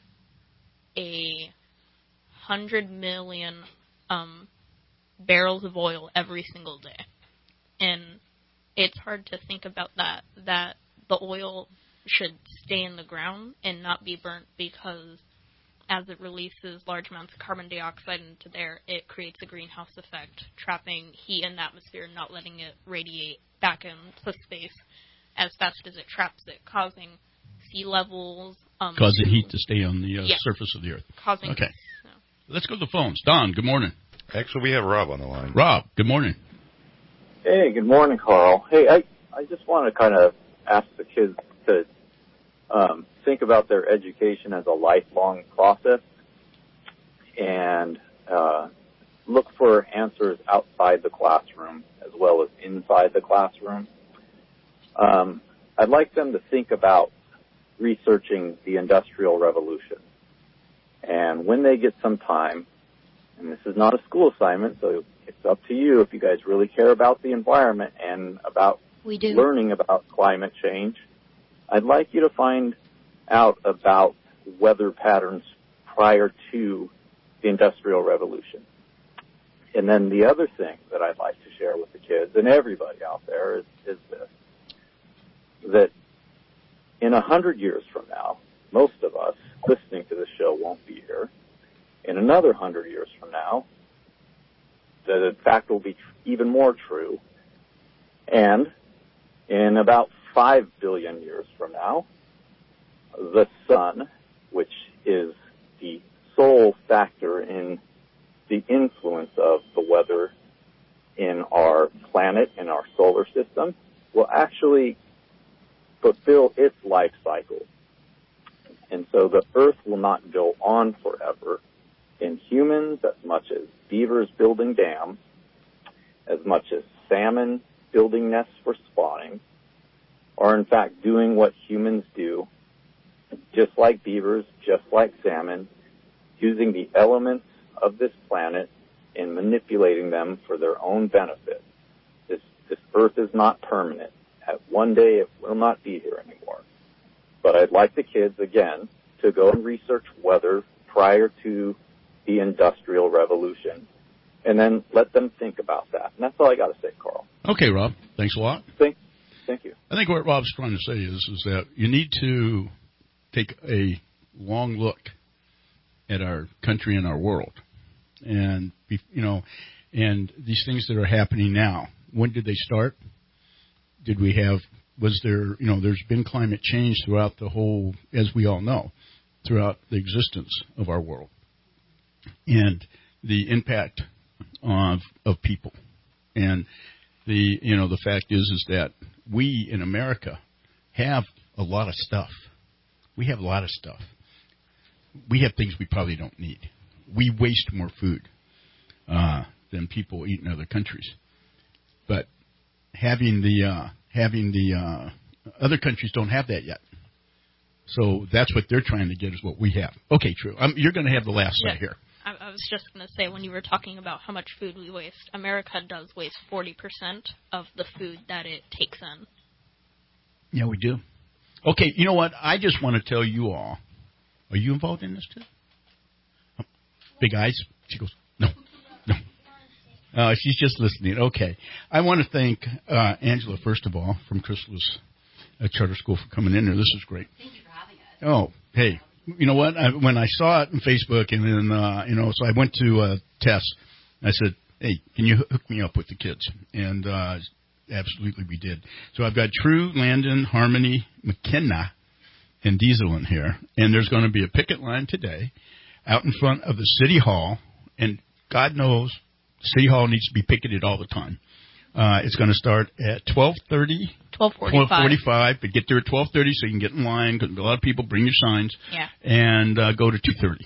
a hundred million um, barrels of oil every single day. And it's hard to think about that, that the oil should stay in the ground and not be burnt, because as it releases large amounts of carbon dioxide into there, it creates a greenhouse effect, trapping heat in the atmosphere and not letting it radiate back into space as fast as it traps it, causing sea levels. Um, causing heat to stay on the uh, yeah, surface of the earth. Causing okay. No. Let's go to the phones. Don, good morning. Actually, we have Rob on the line. Rob, good morning. Hey, good morning, Carl. Hey, I, I just want to kind of ask the kids to um, think about their education as a lifelong process and uh, look for answers outside the classroom as well as inside the classroom. Um, I'd like them to think about researching the Industrial Revolution. And when they get some time, and this is not a school assignment, so it's up to you if you guys really care about the environment and about we do. learning about climate change, I'd like you to find out about weather patterns prior to the Industrial Revolution. And then the other thing that I'd like to share with the kids and everybody out there is, is this, that in a hundred years from now, most of us listening to this show won't be here. In another hundred years from now, that in fact will be tr- even more true. And in about five billion years from now, the sun, which is the sole factor in the influence of the weather in our planet, in our solar system, will actually fulfill its life cycle. And so the Earth will not go on forever. And humans, as much as beavers building dams, as much as salmon building nests for spawning, are in fact doing what humans do, just like beavers, just like salmon, using the elements of this planet and manipulating them for their own benefit. This, this Earth is not permanent. At one day it will not be here anymore. But I'd like the kids, again, to go and research weather prior to the Industrial Revolution, and then let them think about that. And that's all I got to say, Carl. Okay, Rob. Thanks a lot. Thank, thank you. I think what Rob's trying to say is, is that you need to take a long look at our country and our world. And, you know, and these things that are happening now, when did they start? Did we have, was there, you know, there's been climate change throughout the whole, as we all know, throughout the existence of our world. And the impact of of people. And the, you know, the fact is, is that we in America have a lot of stuff. We have a lot of stuff. We have things we probably don't need. We waste more food uh, than people eat in other countries. But having the uh, having the uh, other countries don't have that yet. So that's what they're trying to get is what we have. Okay, true. Um, you're going to have the last yeah. say here. I, I was just going to say, when you were talking about how much food we waste, America does waste forty percent of the food that it takes in. Yeah, we do. Okay, you know what? I just want to tell you all. Are you involved in this too? Oh, big eyes? She goes, no, no. Uh, she's just listening. Okay. I want to thank uh, Angela, first of all, from Chrysalis uh, Charter School for coming in here. This is great. Thank you for having us. Oh, hey. You know what? I, when I saw it on Facebook, and then, uh, you know, so I went to uh, Tess. I said, hey, can you hook me up with the kids? And uh, absolutely we did. So I've got True, Landon, Harmony, McKenna, and Diesel in here. And there's going to be a picket line today out in front of the City Hall. And God knows City Hall needs to be picketed all the time. Uh, it's going to start at twelve thirty. twelve forty-five. twelve forty-five, but get there at twelve thirty so you can get in line, because a lot of people bring your signs. Yeah. And uh, go to two thirty.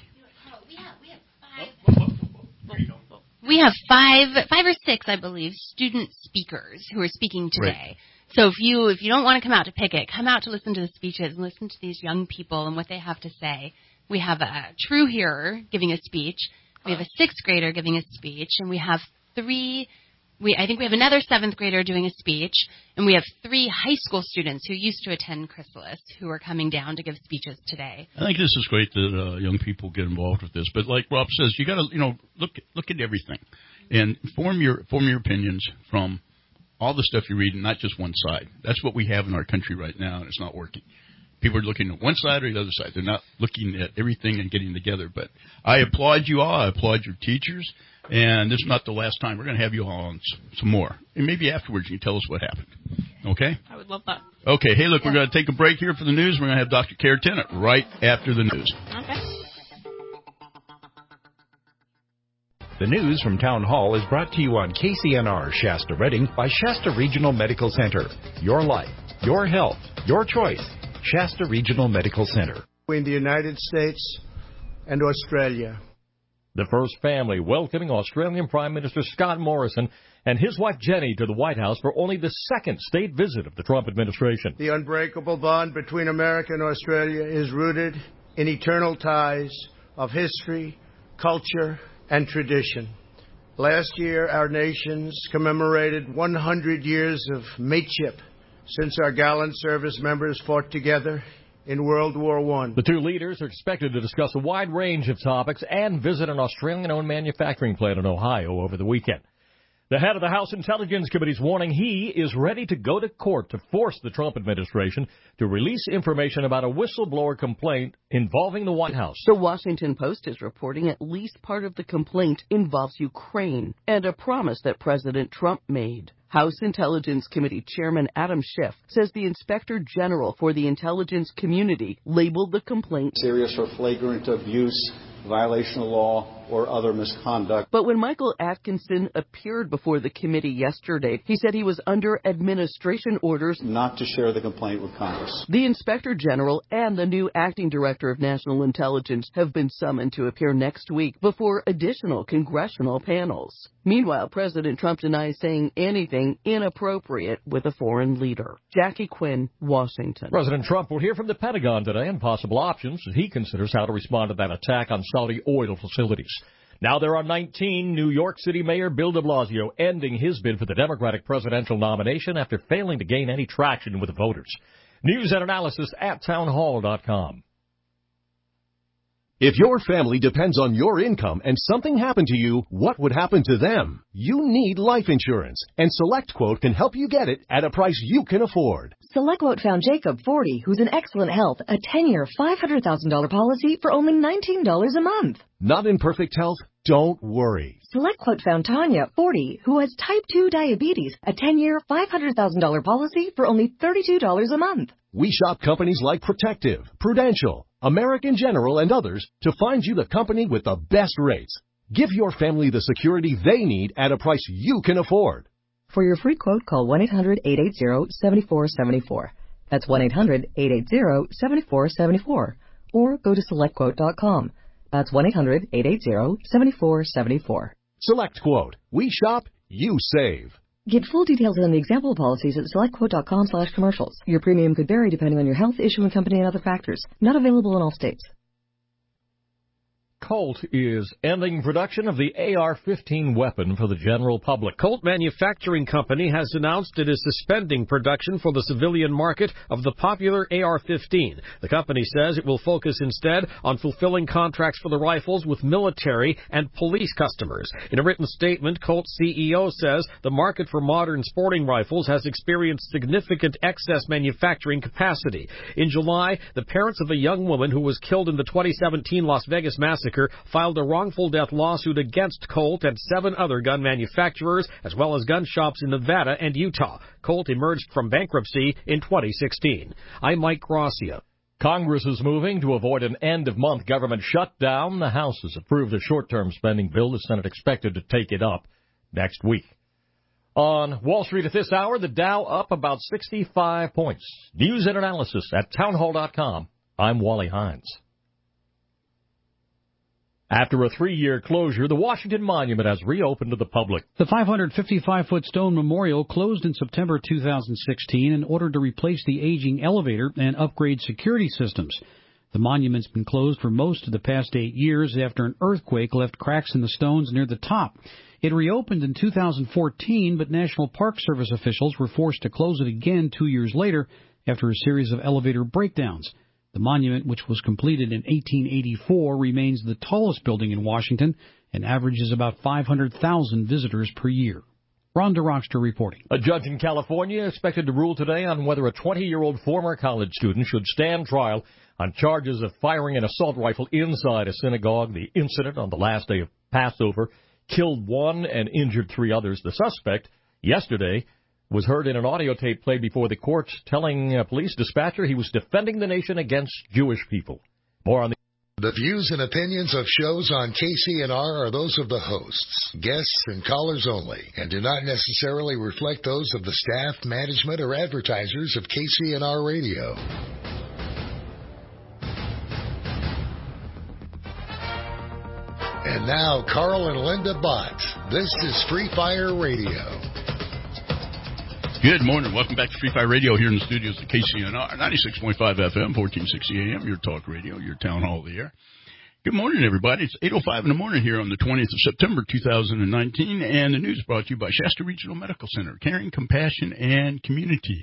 We have five, five or six, I believe, student speakers who are speaking today. Right. So if you if you don't want to come out to picket, come out to listen to the speeches and listen to these young people and what they have to say. We have a true hearer giving a speech. We have a sixth grader giving a speech, and we have three. We I think we have another seventh grader doing a speech, and we have three high school students who used to attend Chrysalis who are coming down to give speeches today. I think this is great that uh, young people get involved with this. But like Rob says, you got to you know look look at everything, and form your form your opinions from all the stuff you read, and not just one side. That's what we have in our country right now, and it's not working. People are looking at one side or the other side. They're not looking at everything and getting together. But I applaud you all. I applaud your teachers. And this is not the last time. We're going to have you all on some more. And maybe afterwards you can tell us what happened. Okay? I would love that. Okay. Hey, look, we're going to take a break here for the news. We're going to have Doctor Kara Tennant right after the news. Okay. The news from Town Hall is brought to you on K C N R Shasta Redding by Shasta Regional Medical Center. Your life, your health, your choice. Shasta Regional Medical Center. In the United States and Australia. The first family welcoming Australian Prime Minister Scott Morrison and his wife Jenny to the White House for only the second state visit of the Trump administration. The unbreakable bond between America and Australia is rooted in eternal ties of history, culture, and tradition. Last year, our nations commemorated one hundred years of mateship since our gallant service members fought together in World War One. The two leaders are expected to discuss a wide range of topics and visit an Australian-owned manufacturing plant in Ohio over the weekend. The head of the House Intelligence Committee is warning he is ready to go to court to force the Trump administration to release information about a whistleblower complaint involving the White House. The Washington Post is reporting at least part of the complaint involves Ukraine and a promise that President Trump made. House Intelligence Committee Chairman Adam Schiff says the Inspector General for the intelligence community labeled the complaint serious or flagrant abuse, violation of law, or other misconduct. But when Michael Atkinson appeared before the committee yesterday, he said he was under administration orders not to share the complaint with Congress. The Inspector General and the new Acting Director of National Intelligence have been summoned to appear next week before additional congressional panels. Meanwhile, President Trump denies saying anything inappropriate with a foreign leader. Jackie Quinn, Washington. President Trump will hear from the Pentagon today on possible options as he considers how to respond to that attack on Saudi oil facilities. Now there are nineteen. New York City Mayor Bill de Blasio ending his bid for the Democratic presidential nomination after failing to gain any traction with the voters. News and analysis at townhall dot com. If your family depends on your income and something happened to you, what would happen to them? You need life insurance, and SelectQuote can help you get it at a price you can afford. SelectQuote found Jacob, forty, who's in excellent health, a ten-year, five hundred thousand dollars policy for only nineteen dollars a month. Not in perfect health? Don't worry. SelectQuote found Tanya, forty, who has type two diabetes, a ten-year, five hundred thousand dollars policy for only thirty-two dollars a month. We shop companies like Protective, Prudential, American General, and others to find you the company with the best rates. Give your family the security they need at a price you can afford. For your free quote, call one eight hundred eight eight zero seven four seven four. That's one eight hundred eight eight zero seven four seven four. Or go to select quote dot com. That's one eight hundred eight eight zero seven four seven four. SelectQuote. We shop, you save. Get full details on the example policies at selectquote dot com slash commercials. Your premium could vary depending on your health, issuing company, and other factors. Not available in all states. Colt is ending production of the A R fifteen weapon for the general public. Colt Manufacturing Company has announced it is suspending production for the civilian market of the popular A R fifteen. The company says it will focus instead on fulfilling contracts for the rifles with military and police customers. In a written statement, Colt's C E O says the market for modern sporting rifles has experienced significant excess manufacturing capacity. In July, the parents of a young woman who was killed in the twenty seventeen Las Vegas massacre filed a wrongful death lawsuit against Colt and seven other gun manufacturers, as well as gun shops in Nevada and Utah. Colt emerged from bankruptcy in twenty sixteen. I'm Mike Gracia. Congress is moving to avoid an end-of-month government shutdown. The House has approved a short-term spending bill. The Senate expected to take it up next week. On Wall Street at this hour, the Dow up about sixty-five points. News and analysis at townhall dot com. I'm Wally Hines. After a three-year closure, the Washington Monument has reopened to the public. The five hundred fifty-five foot stone memorial closed in September two thousand sixteen in order to replace the aging elevator and upgrade security systems. The monument's been closed for most of the past eight years after an earthquake left cracks in the stones near the top. It reopened in two thousand fourteen, but National Park Service officials were forced to close it again two years later after a series of elevator breakdowns. The monument, which was completed in eighteen eighty-four, remains the tallest building in Washington and averages about five hundred thousand visitors per year. Ron DeRockster reporting. A judge in California expected to rule today on whether a twenty-year-old former college student should stand trial on charges of firing an assault rifle inside a synagogue. The incident on the last day of Passover killed one and injured three others. The suspect, yesterday, was heard in an audio tape played before the court telling a police dispatcher he was defending the nation against Jewish people. More on the... The views and opinions of shows on K C N R are those of the hosts, guests, and callers only, and do not necessarily reflect those of the staff, management, or advertisers of K C N R Radio. And now, Carl and Linda Bott. This is Free Fire Radio. Good morning. Welcome back to Free Fire Radio here in the studios of K C N R, ninety-six point five F M, fourteen sixty A M, your talk radio, your town hall of the air. Good morning, everybody. It's eight oh five in the morning here on the twentieth of September, two thousand nineteen, and the news brought to you by Shasta Regional Medical Center, caring, compassion, and community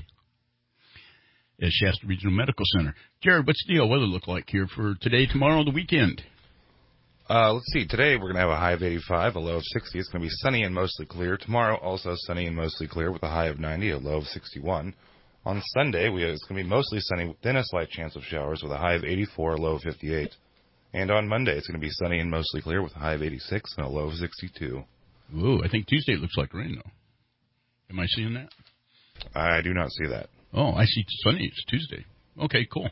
at Shasta Regional Medical Center. Jared, what's the weather look like here for today, tomorrow, the weekend? Uh, let's see. Today we're going to have a high of eighty-five, a low of sixty. It's going to be sunny and mostly clear. Tomorrow also sunny and mostly clear with a high of ninety, a low of sixty-one. On Sunday, we it's going to be mostly sunny with then a slight chance of showers with a high of eighty-four, a low of fifty-eight. And on Monday, it's going to be sunny and mostly clear with a high of eighty-six and a low of sixty-two. Ooh, I think Tuesday looks like rain, though. Am I seeing that? I do not see that. Oh, I see sunny. It's Tuesday. Okay, cool.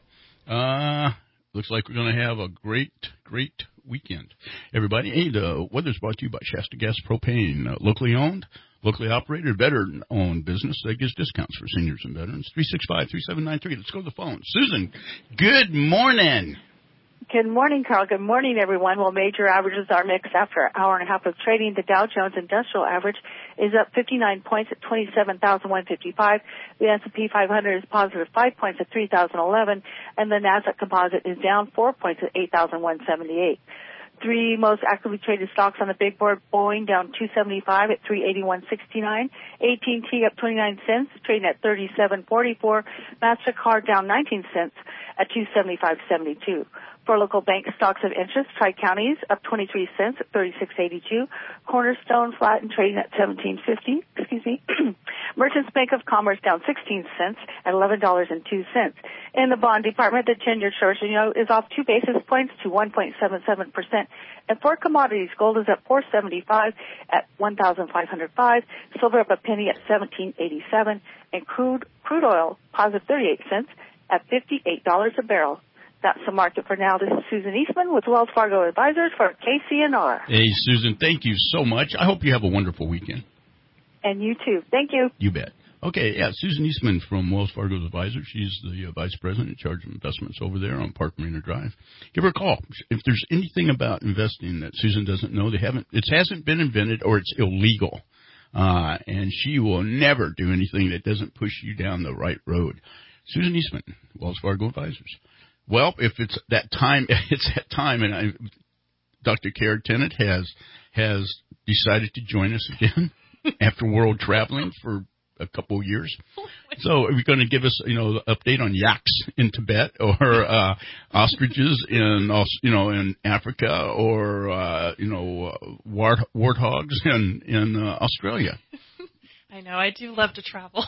Uh, looks like we're going to have a great, great weekend. Everybody, hey, the weather's brought to you by Shasta Gas Propane, uh, locally owned, locally operated, veteran-owned business that gives discounts for seniors and veterans. three six five, three seven nine three. Let's go to the phone. Susan, good morning. Good morning, Carl. Good morning, everyone. Well, major averages are mixed after an hour and a half of trading. The Dow Jones Industrial Average is up fifty-nine points at twenty-seven thousand one hundred fifty-five. The S and P five hundred is positive five points at three thousand eleven, and the Nasdaq Composite is down four points at eight thousand one hundred seventy-eight. Three most actively traded stocks on the big board: Boeing down two seventy-five at three eighty-one sixty-nine, A T and T up twenty-nine cents, trading at thirty-seven forty-four, Mastercard down nineteen cents at two seventy-five seventy-two. For local bank stocks of interest, Tri-Counties up twenty-three cents at thirty-six eighty-two, Cornerstone flat and trading at seventeen fifty. Excuse me. Merchants Bank of Commerce down sixteen cents at eleven dollars and two cents. In the bond department, the ten-year Treasury note is off two basis points to one point seven seven percent. And for commodities, gold is at four seventy-five at one thousand five hundred five, silver up a penny at seventeen eighty-seven, and crude crude oil positive thirty-eight cents at fifty-eight dollars a barrel. That's the market for now. This is Susan Eastman with Wells Fargo Advisors for K C N R. Hey, Susan, thank you so much. I hope you have a wonderful weekend. And you too. Thank you. You bet. Okay, yeah, Susan Eastman from Wells Fargo Advisors. She's the uh, vice president in charge of investments over there on Park Marina Drive. Give her a call. If there's anything about investing that Susan doesn't know, they haven't. It hasn't been invented or it's illegal. Uh, and she will never do anything that doesn't push you down the right road. Susan Eastman, Wells Fargo Advisors. Well, if it's that time, it's that time, and I, Doctor Kara Tennant has has decided to join us again after world traveling for a couple of years. So, are we going to give us, you know, an update on yaks in Tibet, or uh, ostriches in, you know, in Africa, or uh, you know, wart, warthogs in in uh, Australia? I know. I do love to travel.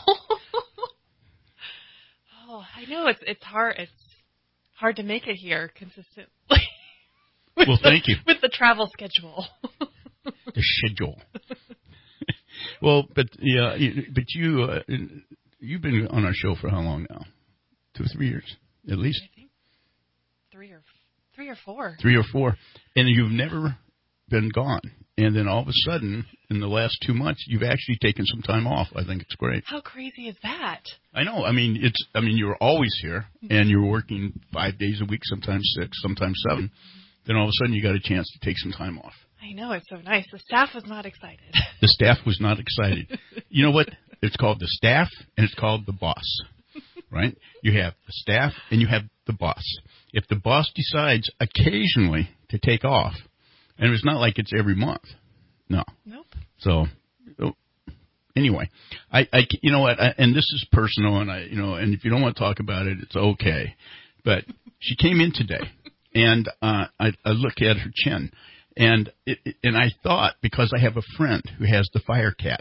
oh, I know it's it's hard. It's hard to make it here consistently. Well, thank the, you. With the travel schedule. The schedule. Well, but yeah, but you uh, you've been on our show for how long now? Two or three years, at least. I think three or three or four. Three or four, and you've never been gone. And then all of a sudden, in the last two months, you've actually taken some time off. I think it's great. How crazy is that? I know. I mean, it's. I mean, you're always here, and you're working five days a week, sometimes six, sometimes seven. Then all of a sudden, you got a chance to take some time off. I know. It's so nice. The staff was not excited. The staff was not excited. You know what? It's called the staff, and it's called the boss, right? You have the staff, and you have the boss. If the boss decides occasionally to take off, and it's not like it's every month. No. Nope. So, anyway, I, I you know what, I, and this is personal, and I, you know, and if you don't want to talk about it, it's okay. But she came in today, and uh, I, I look at her chin, and it, and I thought, because I have a friend who has the fire cat, a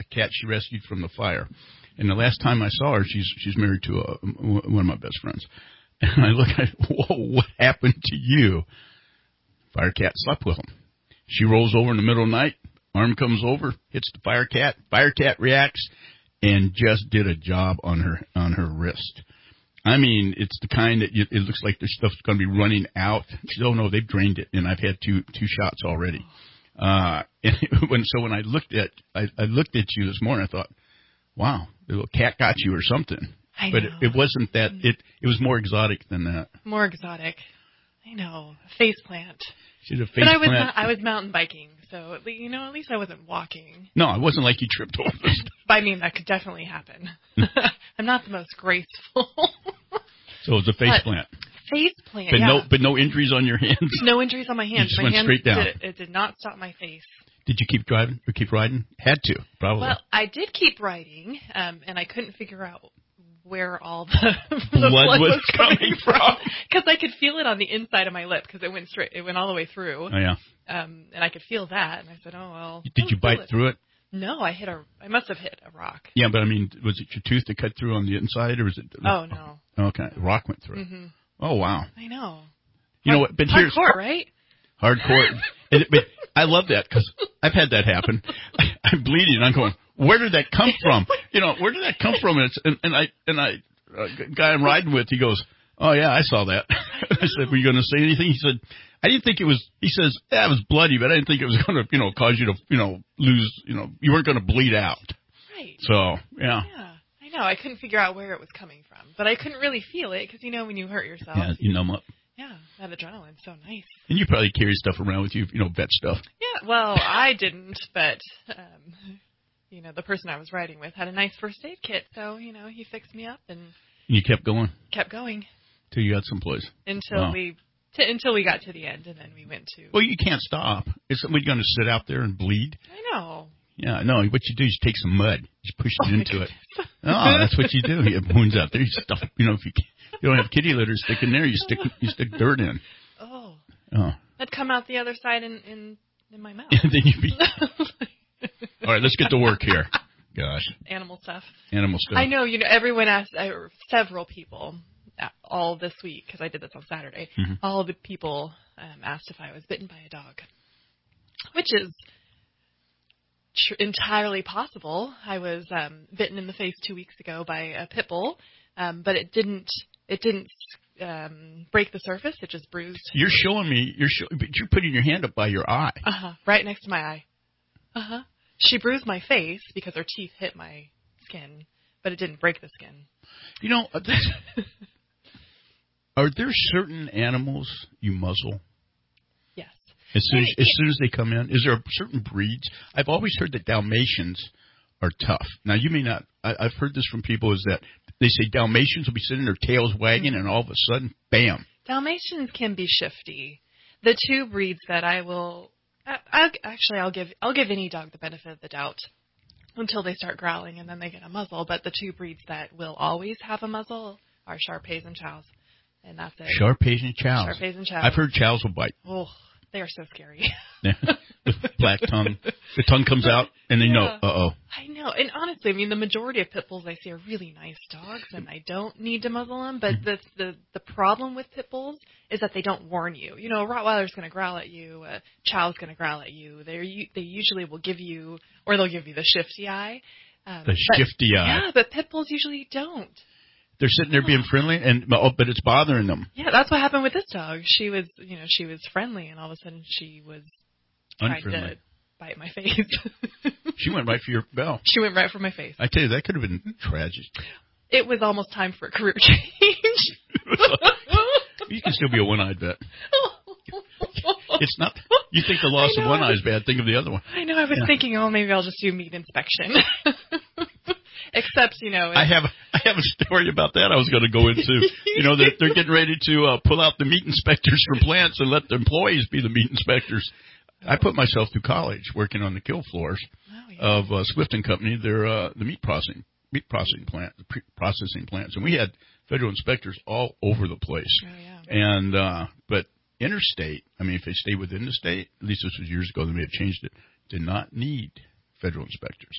cat she rescued from the fire. And the last time I saw her, she's she's married to a, one of my best friends. And I look at, whoa, what happened to you? Fire cat slept with him. She rolls over in the middle of the night. Arm comes over, hits the fire cat. Fire cat reacts and just did a job on her on her wrist. I mean, it's the kind that you, it looks like the stuff's going to be running out. She said, oh, no, they've drained it, and I've had two two shots already. Uh, and when, so when I looked at I, I looked at you this morning, I thought, wow, the little cat got you or something. I but know. It, it wasn't that. It it was more exotic than that. More exotic. I know. A face plant. She did a face but I was plant. Not, I was mountain biking, so at least, you know, at least I wasn't walking. No, it wasn't like you tripped over this. I mean, that could definitely happen. I'm not the most graceful. So it was a face but plant. Face plant, but yeah. no, but no injuries on your hands. No injuries on my hands. You just my went hands straight down. Did, it did not stop my face. Did you keep driving or keep riding? Had to, probably. Well, I did keep riding, um, and I couldn't figure out where all the, the blood, blood was, was coming, coming from. Because I could feel it on the inside of my lip because it went straight. It went all the way through. Oh yeah. Um, and I could feel that, and I said, "Oh well." Did you bite it. through it? No, I hit a. I must have hit a rock. Yeah, but I mean, was it your tooth that cut through on the inside, or was it? Oh no. Okay, rock went through. Mm-hmm. Oh wow. I know. You know what? But here's hardcore, right? Hardcore. and, but I love that because I've had that happen. I, I'm bleeding, and I'm going, where did that come from? You know, where did that come from? And, it's, and, and I and I, uh, guy I'm riding with, he goes, oh yeah, I saw that. I said, were you going to say anything? He said, I didn't think it was. He says, yeah, it was bloody, but I didn't think it was going to, you know, cause you to, you know, lose. You know, you weren't going to bleed out. Right. So yeah. Yeah. I know. I couldn't figure out where it was coming from, but I couldn't really feel it because you know when you hurt yourself. Yeah, you numb up. Yeah, that adrenaline's so nice. And you probably carry stuff around with you, you know, vet stuff. Yeah, well, I didn't, but, um, you know, the person I was riding with had a nice first aid kit, so, you know, he fixed me up and... And you kept going? Kept going. Till you got someplace. Until wow. we... T- until we got to the end, and then we went to... Well, you can't stop. Is somebody going to sit out there and bleed? I know. Yeah, no, what you do is take some mud, just push it oh into it. Oh, that's what you do. You have wounds out there, you stuff, you know, if you, you don't have kitty litter stick in there, you stick you stick dirt in. Oh. Oh. That'd come out the other side in, in, in my mouth. And then you'd be... All right, let's get to work here. Gosh. Animal stuff. Animal stuff. I know, you know, everyone asked, uh, several people, uh, all this week, because I did this on Saturday, mm-hmm. all the people um, asked if I was bitten by a dog, which is... entirely possible. I was um, bitten in the face two weeks ago by a pit bull, um, but it didn't. It didn't um, break the surface. It just bruised. You're showing me. You're show, but you're putting your hand up by your eye. Uh huh. Right next to my eye. Uh huh. She bruised my face because her teeth hit my skin, but it didn't break the skin. You know, that's, are there certain animals you muzzle? Yes. As soon as, as soon as they come in, is there a certain breeds? I've always heard that Dalmatians are tough. Now, you may not. I, I've heard this from people is that they say Dalmatians will be sitting their tails wagging, and all of a sudden, bam. Dalmatians can be shifty. The two breeds that I will, I, I, actually, I'll give I'll give any dog the benefit of the doubt until they start growling, and then they get a muzzle. But the two breeds that will always have a muzzle are Shar-Peis and Chows, and that's it. Shar-Peis and Chows. Shar-Peis and Chows. I've heard Chows will bite. Oh. They are so scary. The black tongue. The tongue comes out, and they yeah. know, uh-oh. I know. And honestly, I mean, the majority of pit bulls I see are really nice dogs, and I don't need to muzzle them. But the the, the problem with pit bulls is that they don't warn you. You know, a Rottweiler's going to growl at you. A Chow's going to growl at you. They they usually will give you, or they'll give you the shifty eye. Um, the but, shifty eye. Yeah, but pit bulls usually don't. They're sitting there being friendly, and oh, but it's bothering them. Yeah, that's what happened with this dog. She was, you know, she was friendly, and all of a sudden she was trying Unfriendly. to bite my face. She went right for your bell. She went right for my face. I tell you, that could have been tragic. It was almost time for a career change. You can still be a one-eyed vet. It's not. You think the loss of one eye is bad? Think of the other one. I know. I was yeah. thinking, oh, maybe I'll just do meat inspection. Except, you know, I have I have a story about that. I was going to go into. You know, they're, they're getting ready to uh, pull out the meat inspectors from plants and let the employees be the meat inspectors. I put myself through college working on the kill floors oh, yeah. of uh, Swift and Company. They're uh, the meat processing meat processing plant, the pre- processing plants, and we had federal inspectors all over the place. Oh, yeah. And uh, but interstate, I mean, if they stay within the state, at least this was years ago, they may have changed it. Did not need federal inspectors.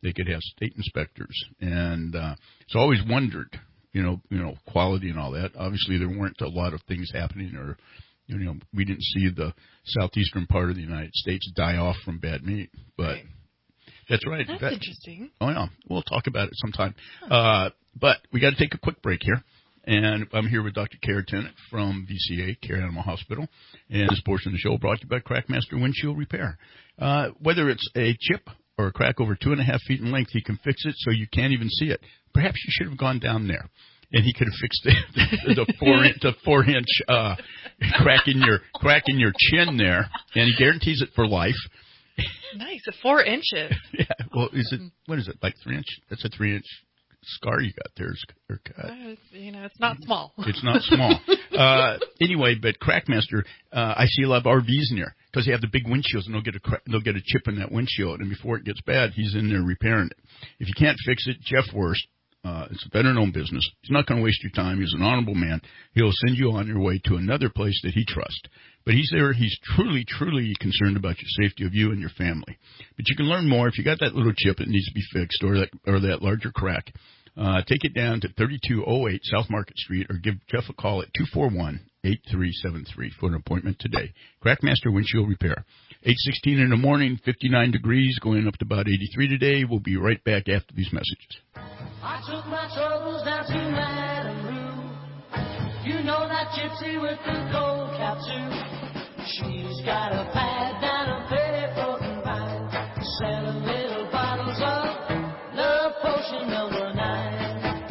they could have state inspectors. And uh, so I always wondered, you know, you know, quality and all that. Obviously, there weren't a lot of things happening, or, you know, we didn't see the southeastern part of the United States die off from bad meat. But right. That's right. That's that, interesting. Oh, yeah. We'll talk about it sometime. Uh, but we got to take a quick break here. And I'm here with Doctor Kara Tennant from V C A, Care Animal Hospital. And this portion of the show brought to you by Crackmaster Windshield Repair. Uh, whether it's a chip or a crack over two and a half feet in length, he can fix it so you can't even see it. Perhaps you should have gone down there, and he could have fixed the, the, the four inch, the four inch uh, crack in your crack in your chin there, and he guarantees it for life. Nice, a four inches. Yeah. Well, is it what is it like three inch? That's a three inch scar you got there. Or cut. Uh, you know, it's not small. It's not small. uh, anyway, but Crackmaster, uh, I see a lot of R Vs in there because they have the big windshields, and they'll get a cra- they'll get a chip in that windshield, and before it gets bad, he's in there repairing it. If you can't fix it, Jeff Worst. Uh, it's a better-known business. He's not going to waste your time. He's an honorable man. He'll send you on your way to another place that he trusts. But he's there. He's truly, truly concerned about your safety of you and your family. But you can learn more if you got that little chip that needs to be fixed, or that or that larger crack. Uh, take it down to thirty-two oh eight South Market Street, or give Jeff a call at two four one, eight three seven three for an appointment today. Crackmaster Windshield Repair. eight sixteen in the morning, fifty-nine degrees, going up to about eighty-three today. We'll be right back after these messages. I took my troubles down to Madame Rue. You know that gypsy with the gold cap too. She's got a pad down a Fairport and Vine, seven little bottles of love potion number nine.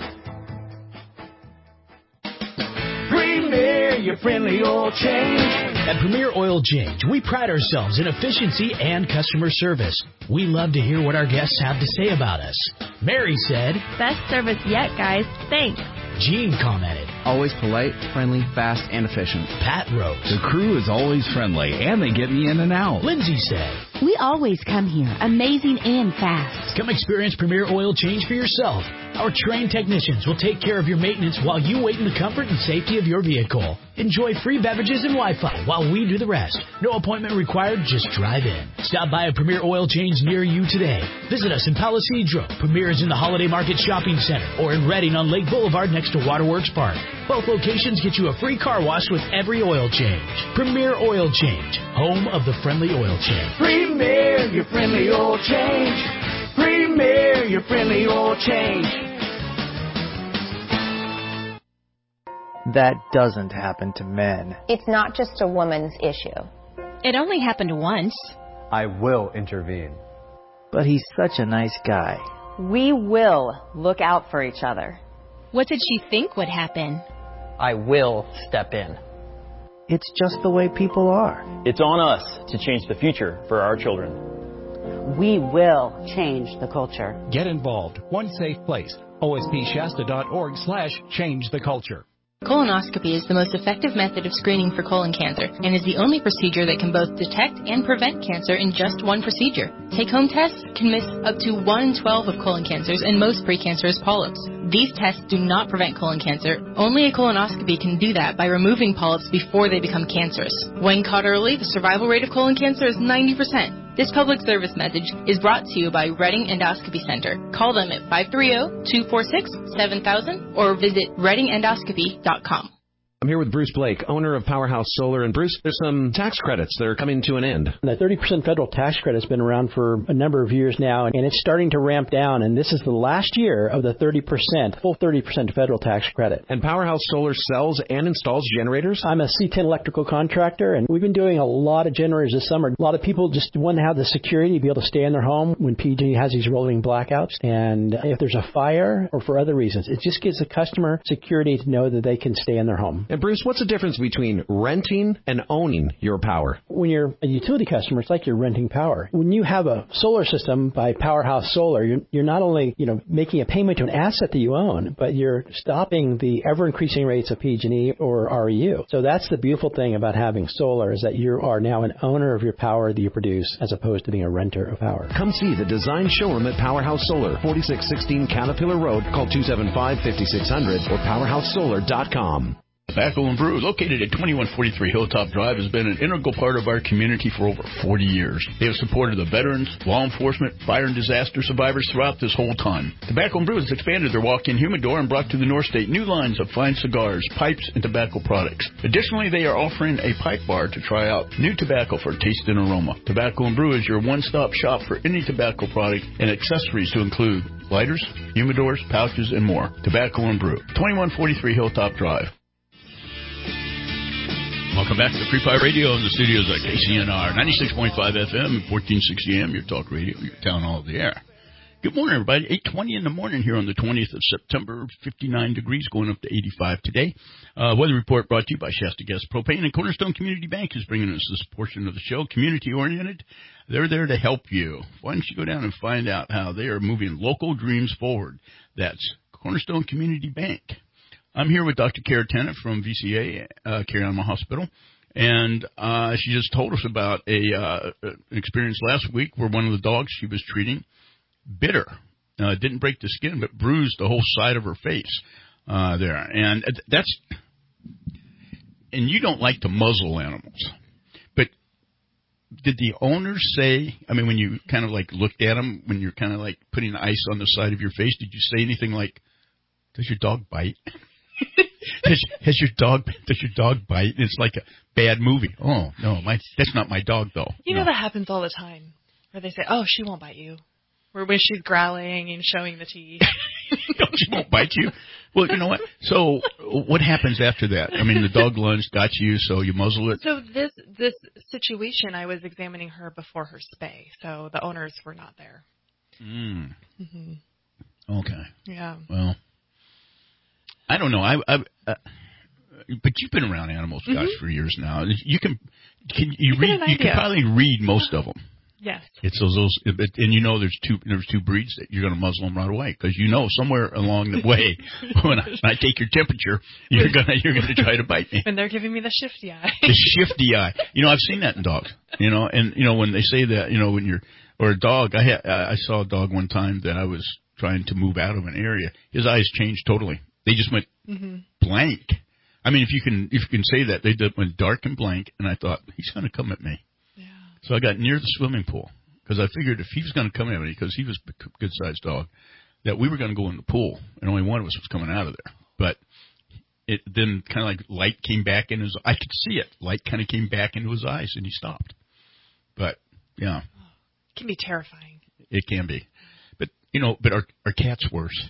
Premier, your friendly oil change. At Premier Oil Change, we pride ourselves in efficiency and customer service. We love to hear what our guests have to say about us. Mary said, "Best service yet, guys. Thanks." Gene commented, "Always polite, friendly, fast, and efficient." Pat wrote, "The crew is always friendly, and they get me in and out." Lindsay said, "We always come here, amazing and fast." Come experience Premier Oil Change for yourself. Our trained technicians will take care of your maintenance while you wait in the comfort and safety of your vehicle. Enjoy free beverages and Wi-Fi while we do the rest. No appointment required, just drive in. Stop by a Premier Oil Change near you today. Visit us in Palo Cedro. Premier is in the Holiday Market Shopping Center, or in Redding on Lake Boulevard next to Waterworks Park. Both locations get you a free car wash with every oil change. Premier Oil Change, home of the friendly oil change. Premier, your friendly oil change. Premier, your friendly oil change. That doesn't happen to men. It's not just a woman's issue. It only happened once. I will intervene. But he's such a nice guy. We will look out for each other. What did she think would happen? I will step in. It's just the way people are. It's on us to change the future for our children. We will change the culture. Get involved. One safe place. O S P Shasta dot org slash change the culture. Colonoscopy is the most effective method of screening for colon cancer and is the only procedure that can both detect and prevent cancer in just one procedure. Take-home tests can miss up to one in twelve of colon cancers and most precancerous polyps. These tests do not prevent colon cancer. Only a colonoscopy can do that by removing polyps before they become cancerous. When caught early, the survival rate of colon cancer is ninety percent. This public service message is brought to you by Redding Endoscopy Center. Call them at five three zero, two four six, seven thousand or visit redding endoscopy dot com. I'm here with Bruce Blake, owner of Powerhouse Solar. And Bruce, there's some tax credits that are coming to an end. The thirty percent federal tax credit's been around for a number of years now, and it's starting to ramp down. And this is the last year of the thirty percent, full thirty percent federal tax credit. And Powerhouse Solar sells and installs generators? I'm a C ten electrical contractor, and we've been doing a lot of generators this summer. A lot of people just want to have the security to be able to stay in their home when P G has these rolling blackouts. And if there's a fire or for other reasons, it just gives the customer security to know that they can stay in their home. And Bruce, what's the difference between renting and owning your power? When you're a utility customer, it's like you're renting power. When you have a solar system by Powerhouse Solar, you're, you're not only, you know, making a payment to an asset that you own, but you're stopping the ever-increasing rates of P G and E or R E U. So that's the beautiful thing about having solar, is that you are now an owner of your power that you produce as opposed to being a renter of power. Come see the design showroom at Powerhouse Solar, forty-six sixteen Caterpillar Road. Call two seven five, five six zero zero or powerhouse solar dot com. Tobacco and Brew, located at twenty-one forty-three Hilltop Drive, has been an integral part of our community for over forty years. They have supported the veterans, law enforcement, fire and disaster survivors throughout this whole time. Tobacco and Brew has expanded their walk-in humidor and brought to the North State new lines of fine cigars, pipes, and tobacco products. Additionally, they are offering a pipe bar to try out new tobacco for taste and aroma. Tobacco and Brew is your one-stop shop for any tobacco product and accessories to include lighters, humidors, pouches, and more. Tobacco and Brew, twenty-one forty-three Hilltop Drive. Welcome back to Free Pie Radio in the studios at K C N R, ninety-six point five F M, fourteen sixty A M, your talk radio, your town hall of the air. Good morning, everybody. eight twenty in the morning here on the twentieth of September, fifty-nine degrees, going up to eighty-five today. Uh, weather report brought to you by Shasta Gas Propane, and Cornerstone Community Bank is bringing us this portion of the show, community-oriented. They're there to help you. Why don't you go down and find out how they are moving local dreams forward. That's Cornerstone Community Bank. I'm here with Doctor Kara Tennant from V C A, uh, Carey Animal Hospital, and uh, she just told us about a uh, an experience last week where one of the dogs she was treating bit her. Uh, didn't break the skin, but bruised the whole side of her face uh, there. And that's, and you don't like to muzzle animals, but did the owners say, I mean, when you kind of like looked at them, when you're kind of like putting ice on the side of your face, did you say anything like, does your dog bite? has, has your dog does your dog bite? It's like a bad movie. Oh no, my that's not my dog though. You no. know that happens all the time, where they say, "Oh, she won't bite you," or when she's growling and showing the teeth. No, she won't bite you. Well, you know what? So what happens after that? I mean, the dog lunged, got you, so you muzzle it. So this this situation, I was examining her before her spay, so the owners were not there. Mm. Mm-hmm. Okay. Yeah. Well. I don't know. I, I uh, but you've been around animals, gosh, mm-hmm. for years now. You can, can you, you read? You can probably read most of them. Yes. It's those, those, and you know there's two there's two breeds that you're going to muzzle them right away because you know somewhere along the way when I, when I take your temperature, you're gonna you're gonna try to bite me. And they're giving me the shifty eye. The shifty eye. You know, I've seen that in dogs. You know, and you know when they say that, you know, when you're or a dog. I had I saw a dog one time that I was trying to move out of an area. His eyes changed totally. They just went mm-hmm. blank. I mean, if you can if you can say that, they did, went dark and blank, and I thought, he's going to come at me. Yeah. So I got near the swimming pool, because I figured if he was going to come at me, because he was a good-sized dog, that we were going to go in the pool, and only one of us was coming out of there. But it then kind of like light came back in his I could see it. Light kind of came back into his eyes, and he stopped. But, yeah. It can be terrifying. It can be. But, you know, but are, are cats worse?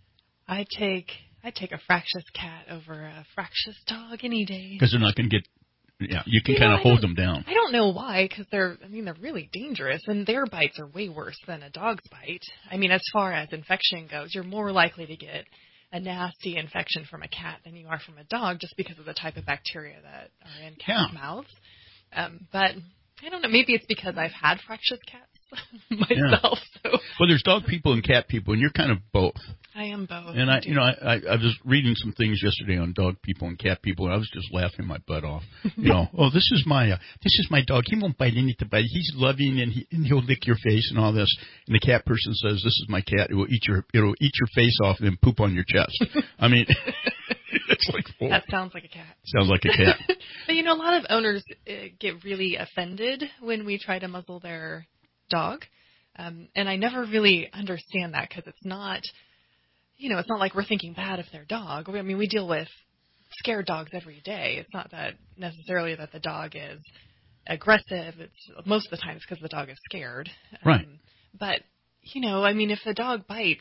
I take... I'd take a fractious cat over a fractious dog any day. Because they're not going to get, yeah, you can you kind know, of hold them down. I don't know why, because they're, I mean, they're really dangerous, and their bites are way worse than a dog's bite. I mean, as far as infection goes, you're more likely to get a nasty infection from a cat than you are from a dog, just because of the type of bacteria that are in cats' yeah. mouths. Um, but I don't know, maybe it's because I've had fractious cats myself. Yeah. So. Well, there's dog people and cat people, and you're kind of both. I am both. And I, you know, I, I, I was reading some things yesterday on dog people and cat people, and I was just laughing my butt off. You know, oh, this is my, uh, this is my dog. He won't bite anything, but he's loving, and he, and he'll lick your face and all this. And the cat person says, "This is my cat. It will eat your, it'll eat your face off and then poop on your chest." I mean, it's like oh. That sounds like a cat. Sounds like a cat. But you know, a lot of owners uh, get really offended when we try to muzzle their dog, um, and I never really understand that because it's not. You know, it's not like we're thinking bad of their dog. I mean, we deal with scared dogs every day. It's not that necessarily that the dog is aggressive. It's most of the time it's because the dog is scared. Right. Um, but, you know, I mean, if the dog bites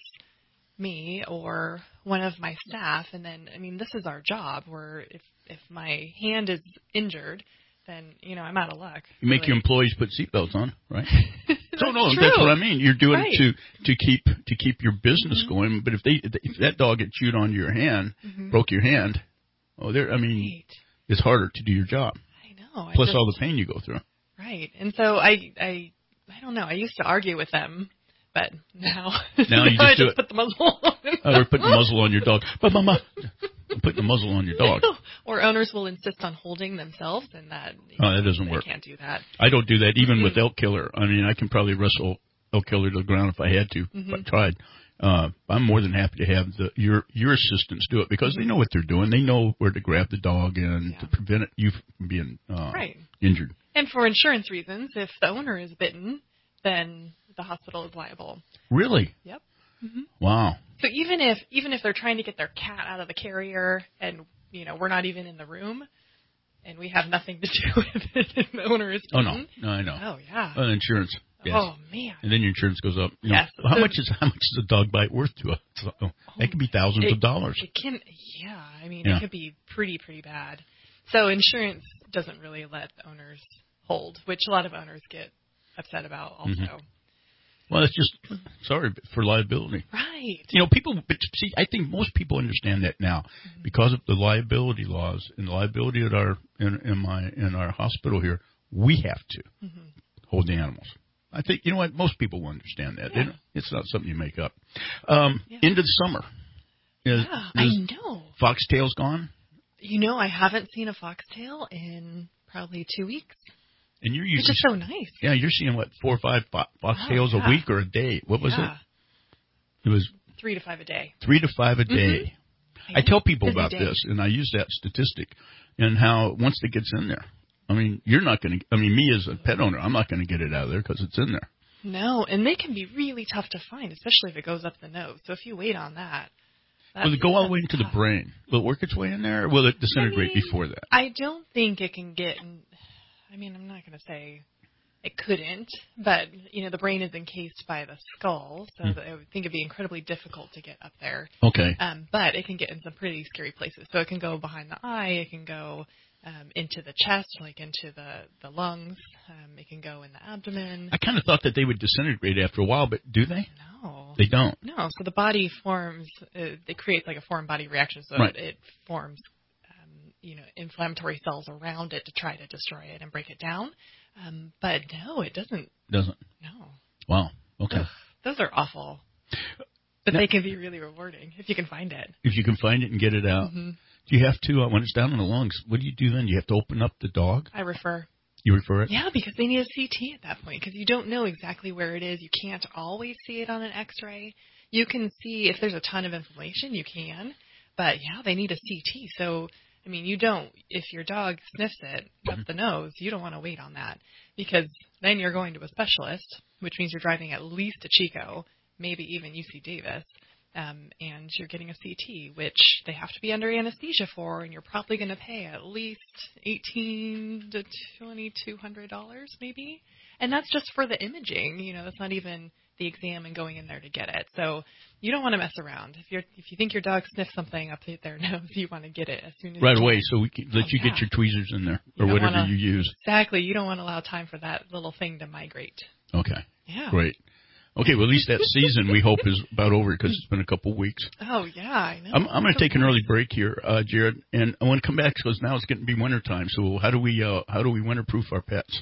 me or one of my staff, and then, I mean, this is our job where if, if my hand is injured, then, you know, I'm out of luck. You make really. Your employees put seatbelts on, right? No, no, true. That's what I mean. You're doing right. it to to keep to keep your business mm-hmm. going. But if they if that dog had chewed onto your hand, mm-hmm. broke your hand, oh, there. I mean, right. it's harder to do your job. I know. Plus I just, all the pain you go through. Right. And so I I I don't know. I used to argue with them, but now now you now just I do just it. Put the muzzle on. Oh, we're putting the muzzle on your dog. But mama, I'm putting the muzzle on your dog. Or owners will insist on holding themselves, and that oh, that doesn't they work. Can't do that. I don't do that even mm-hmm. with elk killer. I mean, I can probably wrestle elk killer to the ground if I had to, mm-hmm. if I tried. uh, I'm more than happy to have the your your assistants do it because they know what they're doing. They know where to grab the dog and yeah. to prevent it, you from being uh, right. injured. And for insurance reasons, if the owner is bitten, then the hospital is liable. Really? Yep. Mm-hmm. Wow. So even if even if they're trying to get their cat out of the carrier and, you know, we're not even in the room and we have nothing to do with it and the owner is bitten. Oh, no. No, I know. Oh, yeah. Uh, insurance. Yes. Oh, man. And then your insurance goes up. You know, yes. How so, much is how much is a dog bite worth to us? So, oh, that could be thousands it, of dollars. It can, yeah. I mean, yeah. it could be pretty, pretty bad. So insurance doesn't really let owners hold, which a lot of owners get upset about also. Mm-hmm. Well, it's just, sorry, for liability. Right. You know, people, but see, I think most people understand that now mm-hmm. because of the liability laws and the liability at our, in, in my, in our hospital here, we have to mm-hmm. hold the animals. I think, you know what, most people will understand that. Yeah. It's not something you make up. Um, yeah. Into the summer. Is, yeah, is I know. Foxtail's gone? You know, I haven't seen a foxtail in probably two weeks. And you're usually, which is so nice. Yeah, you're seeing, what, four or five fo- foxtails oh, yeah. a week or a day? What was yeah. it? It was... Three to five a day. Three to five a day. Mm-hmm. I, I tell people Busy about day. this, and I use that statistic, and how once it gets in there, I mean, you're not going to, I mean, me as a pet owner, I'm not going to get it out of there because it's in there. No, and they can be really tough to find, especially if it goes up the nose. So if you wait on that. Will it go all the way into tough. the brain? Will it work its way in there, or will it disintegrate I mean, before that? I don't think it can get, in, I mean, I'm not going to say it couldn't, but, you know, the brain is encased by the skull, so mm. I would think it'd be incredibly difficult to get up there. Okay. Um, but it can get in some pretty scary places. So it can go behind the eye, it can go um, into the chest, like into the, the lungs, um, it can go in the abdomen. I kind of thought that they would disintegrate after a while, but do they? No. They don't? No, so the body forms, uh, it creates like a foreign body reaction, so right. it, it forms, um, you know, inflammatory cells around it to try to destroy it and break it down. Um, but no, it doesn't. Doesn't? No. Wow. Okay. Ugh, those are awful. But now, they can be really rewarding if you can find it. If you can find it and get it out. Mm-hmm. Do you have to, uh, when it's down in the lungs, what do you do then? Do you have to open up the dog? I refer. You refer it? Yeah, because they need a C T at that point because you don't know exactly where it is. You can't always see it on an X-ray. You can see if there's a ton of inflammation, you can. But, yeah, they need a C T. So, I mean, you don't, if your dog sniffs it up the nose, you don't want to wait on that because then you're going to a specialist, which means you're driving at least to Chico, maybe even U C Davis, um, and you're getting a C T, which they have to be under anesthesia for, and you're probably going to pay at least eighteen to twenty-two hundred dollars maybe. And that's just for the imaging. You know, that's not even the exam and going in there to get it. So you don't want to mess around. If you're if you think your dog sniffed something up their nose, you want to get it as soon as right you away. can. So we can let oh, you yeah. get your tweezers in there or you whatever wanna, you use. Exactly. You don't want to allow time for that little thing to migrate. Okay. Yeah. Great. Okay. Well, at least that season we hope is about over because it's been a couple of weeks. Oh yeah, I know. I'm, I'm going to take an early break here, uh, Jared, and I want to come back because now it's getting to be winter time. So how do we uh, how do we winterproof our pets?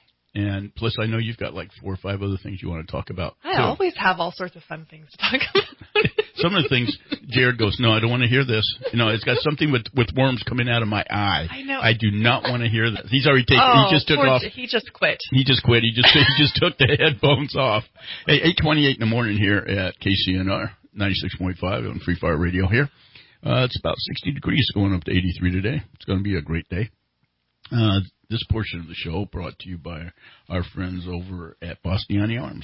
And plus, I know you've got like four or five other things you want to talk about. I so, always have all sorts of fun things to talk about. Some of the things, Jared goes, no, I don't want to hear this. You know, it's got something with, with worms coming out of my eye. I know. I do not want to hear that. He's already taken. Oh, he just took poor, off. He just quit. He just quit. He just he just took the headphones off. Hey, eight twenty-eight in the morning here at K C N R ninety-six point five on Free Fire Radio here. Uh, it's about sixty degrees, going up to eighty-three today. It's going to be a great day. Uh, this portion of the show brought to you by our friends over at Bastiani Arms.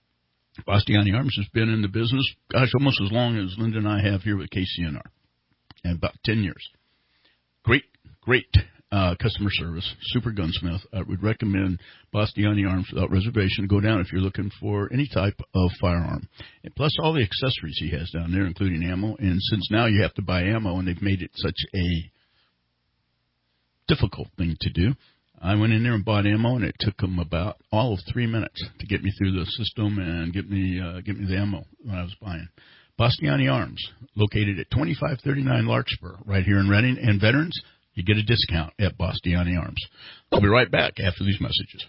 Bastiani Arms has been in the business, gosh, almost as long as Linda and I have here with K C N R, and about ten years. Great, great uh, customer service, super gunsmith. I would recommend Bastiani Arms without reservation. Go down if you're looking for any type of firearm. And plus all the accessories he has down there, including ammo. And since now you have to buy ammo, and they've made it such a difficult thing to do, I went in there and bought ammo, and it took them about all of three minutes to get me through the system and get me uh, get me the ammo when I was buying. Bastiani Arms, located at twenty-five thirty-nine Larkspur, right here in Reading. And veterans, you get a discount at Bastiani Arms. We'll be right back after these messages.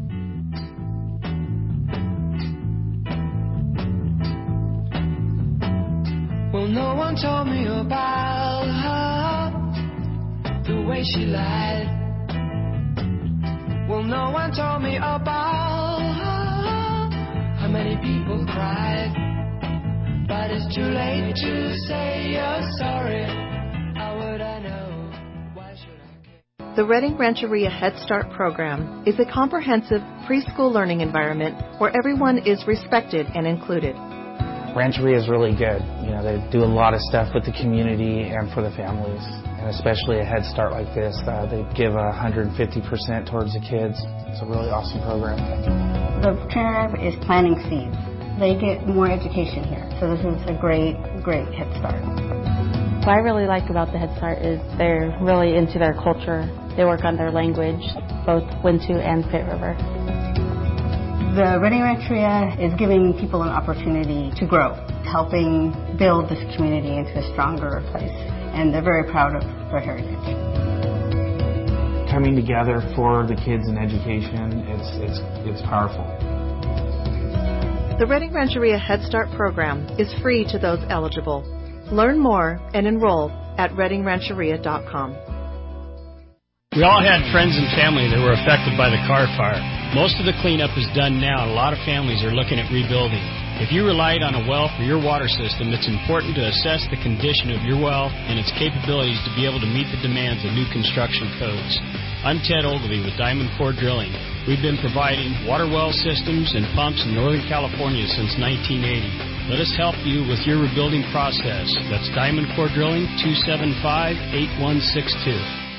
Well, no one told me about her, the way she lied. Well, no one told me about her, how many people cried. But it's too late to say you're sorry. How would I know? Why should I care? The Redding Rancheria Head Start program is a comprehensive preschool learning environment where everyone is respected and included. Rancheria is really good. You know, they do a lot of stuff with the community and for the families. And especially a Head Start like this, uh, they give one hundred fifty percent towards the kids. It's a really awesome program. The program is planting seeds. They get more education here. So this is a great, great Head Start. What I really like about the Head Start is they're really into their culture. They work on their language, both Wintu and Pitt River. The Redding Rancheria is giving people an opportunity to grow, helping build this community into a stronger place. And they're very proud of their heritage. Coming together for the kids in education, it's, it's, it's powerful. The Redding Rancheria Head Start program is free to those eligible. Learn more and enroll at redding rancheria dot com. We all had friends and family that were affected by the car fire. Most of the cleanup is done now, and a lot of families are looking at rebuilding. If you relied on a well for your water system, it's important to assess the condition of your well and its capabilities to be able to meet the demands of new construction codes. I'm Ted Ogilvie with Diamond Core Drilling. We've been providing water well systems and pumps in Northern California since nineteen eighty. Let us help you with your rebuilding process. That's Diamond Core Drilling, two seven five, eight one six two.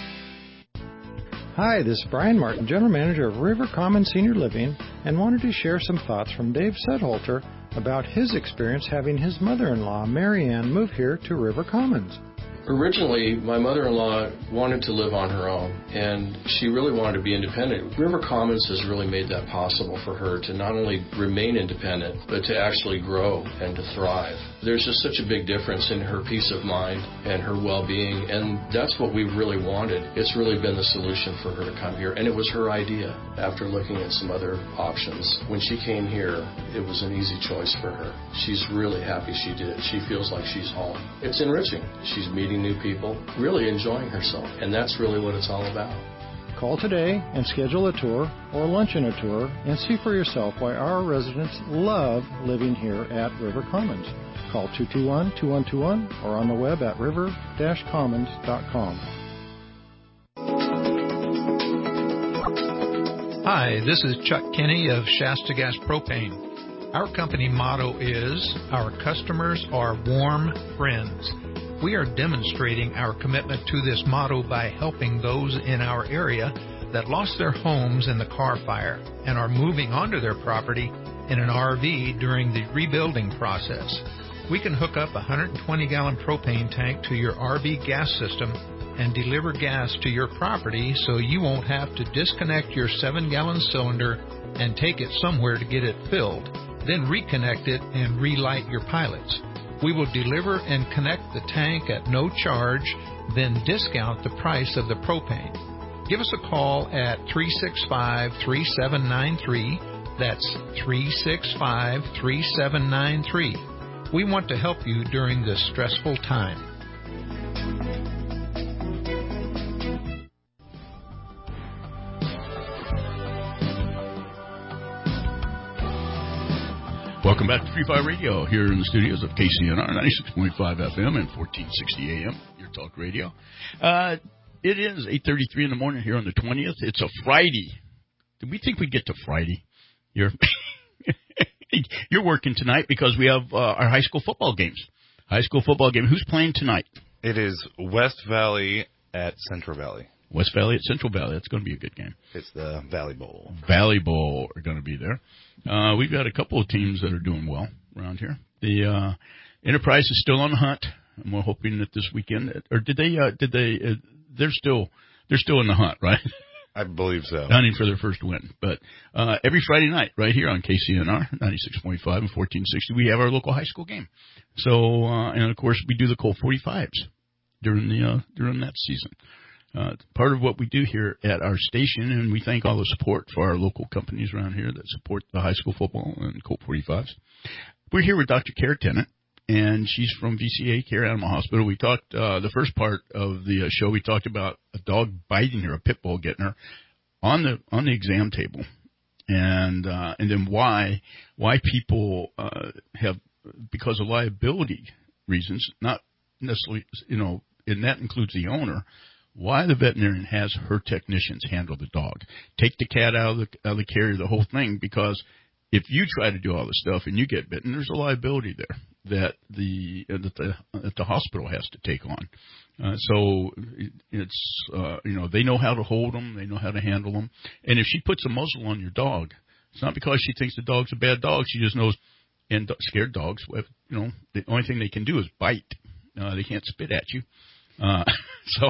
Hi, this is Brian Martin, General Manager of River Commons Senior Living, and wanted to share some thoughts from Dave Sedholter about his experience having his mother-in-law, Mary Ann, move here to River Commons. Originally, my mother-in-law wanted to live on her own, and she really wanted to be independent. River Commons has really made that possible for her to not only remain independent, but to actually grow and to thrive. There's just such a big difference in her peace of mind and her well-being, and that's what we really wanted. It's really been the solution for her to come here, and it was her idea after looking at some other options. When she came here, it was an easy choice for her. She's really happy she did. She feels like she's home. It's enriching. She's meeting new people, really enjoying herself, and that's really what it's all about. Call today and schedule a tour or lunch and a tour and see for yourself why our residents love living here at River Commons. Call two two one, two one two one or on the web at river dash commons dot com. Hi, this is Chuck Kinney of Shasta Gas Propane. Our company motto is, our customers are warm friends. We are demonstrating our commitment to this motto by helping those in our area that lost their homes in the car fire and are moving onto their property in an R V during the rebuilding process. We can hook up a one hundred twenty gallon propane tank to your R V gas system and deliver gas to your property so you won't have to disconnect your seven gallon cylinder and take it somewhere to get it filled, then reconnect it and relight your pilots. We will deliver and connect the tank at no charge, then discount the price of the propane. Give us a call at three six five, three seven nine three. That's three six five, three seven nine three. We want to help you during this stressful time. Welcome back to Free Fire Radio here in the studios of K C N R ninety-six point five F M and fourteen sixty A M, your talk radio. Uh, it is eight thirty-three in the morning here on the twentieth. It's a Friday. Did we think we'd get to Friday? You're, you're working tonight because we have uh, our high school football games. High school football game. Who's playing tonight? It is West Valley at Central Valley. West Valley at Central Valley. That's going to be a good game. It's the Valley Bowl. Valley Bowl are going to be there. Uh, we've got a couple of teams that are doing well around here. The uh, Enterprise is still on the hunt, and we're hoping that this weekend, or did they? Uh, did they? Uh, they're still they're still in the hunt, right? I believe so. Hunting for their first win. But uh, every Friday night, right here on K C N R ninety-six point five and fourteen sixty, we have our local high school game. So, uh, and of course, we do the Colt forty-fives during the uh, during that season. Uh, part of what we do here at our station, and we thank all the support for our local companies around here that support the high school football and Colt forty-fives. We're here with Doctor Cara Tennant, and she's from V C A Care Animal Hospital. We talked, uh, the first part of the uh, show, we talked about a dog biting her, a pit bull getting her on the, on the exam table. And, uh, and then why, why people, uh, have because of liability reasons, not necessarily, you know, and that includes the owner, why the veterinarian has her technicians handle the dog. Take the cat out of the, out of the carrier, the whole thing, because if you try to do all this stuff and you get bitten, there's a liability there that the uh, that the that the hospital has to take on. Uh, so it's uh, you know, they know how to hold them, they know how to handle them, and if she puts a muzzle on your dog, it's not because she thinks the dog's a bad dog. She just knows. And scared dogs, you know, the only thing they can do is bite. Uh, they can't spit at you. Uh, so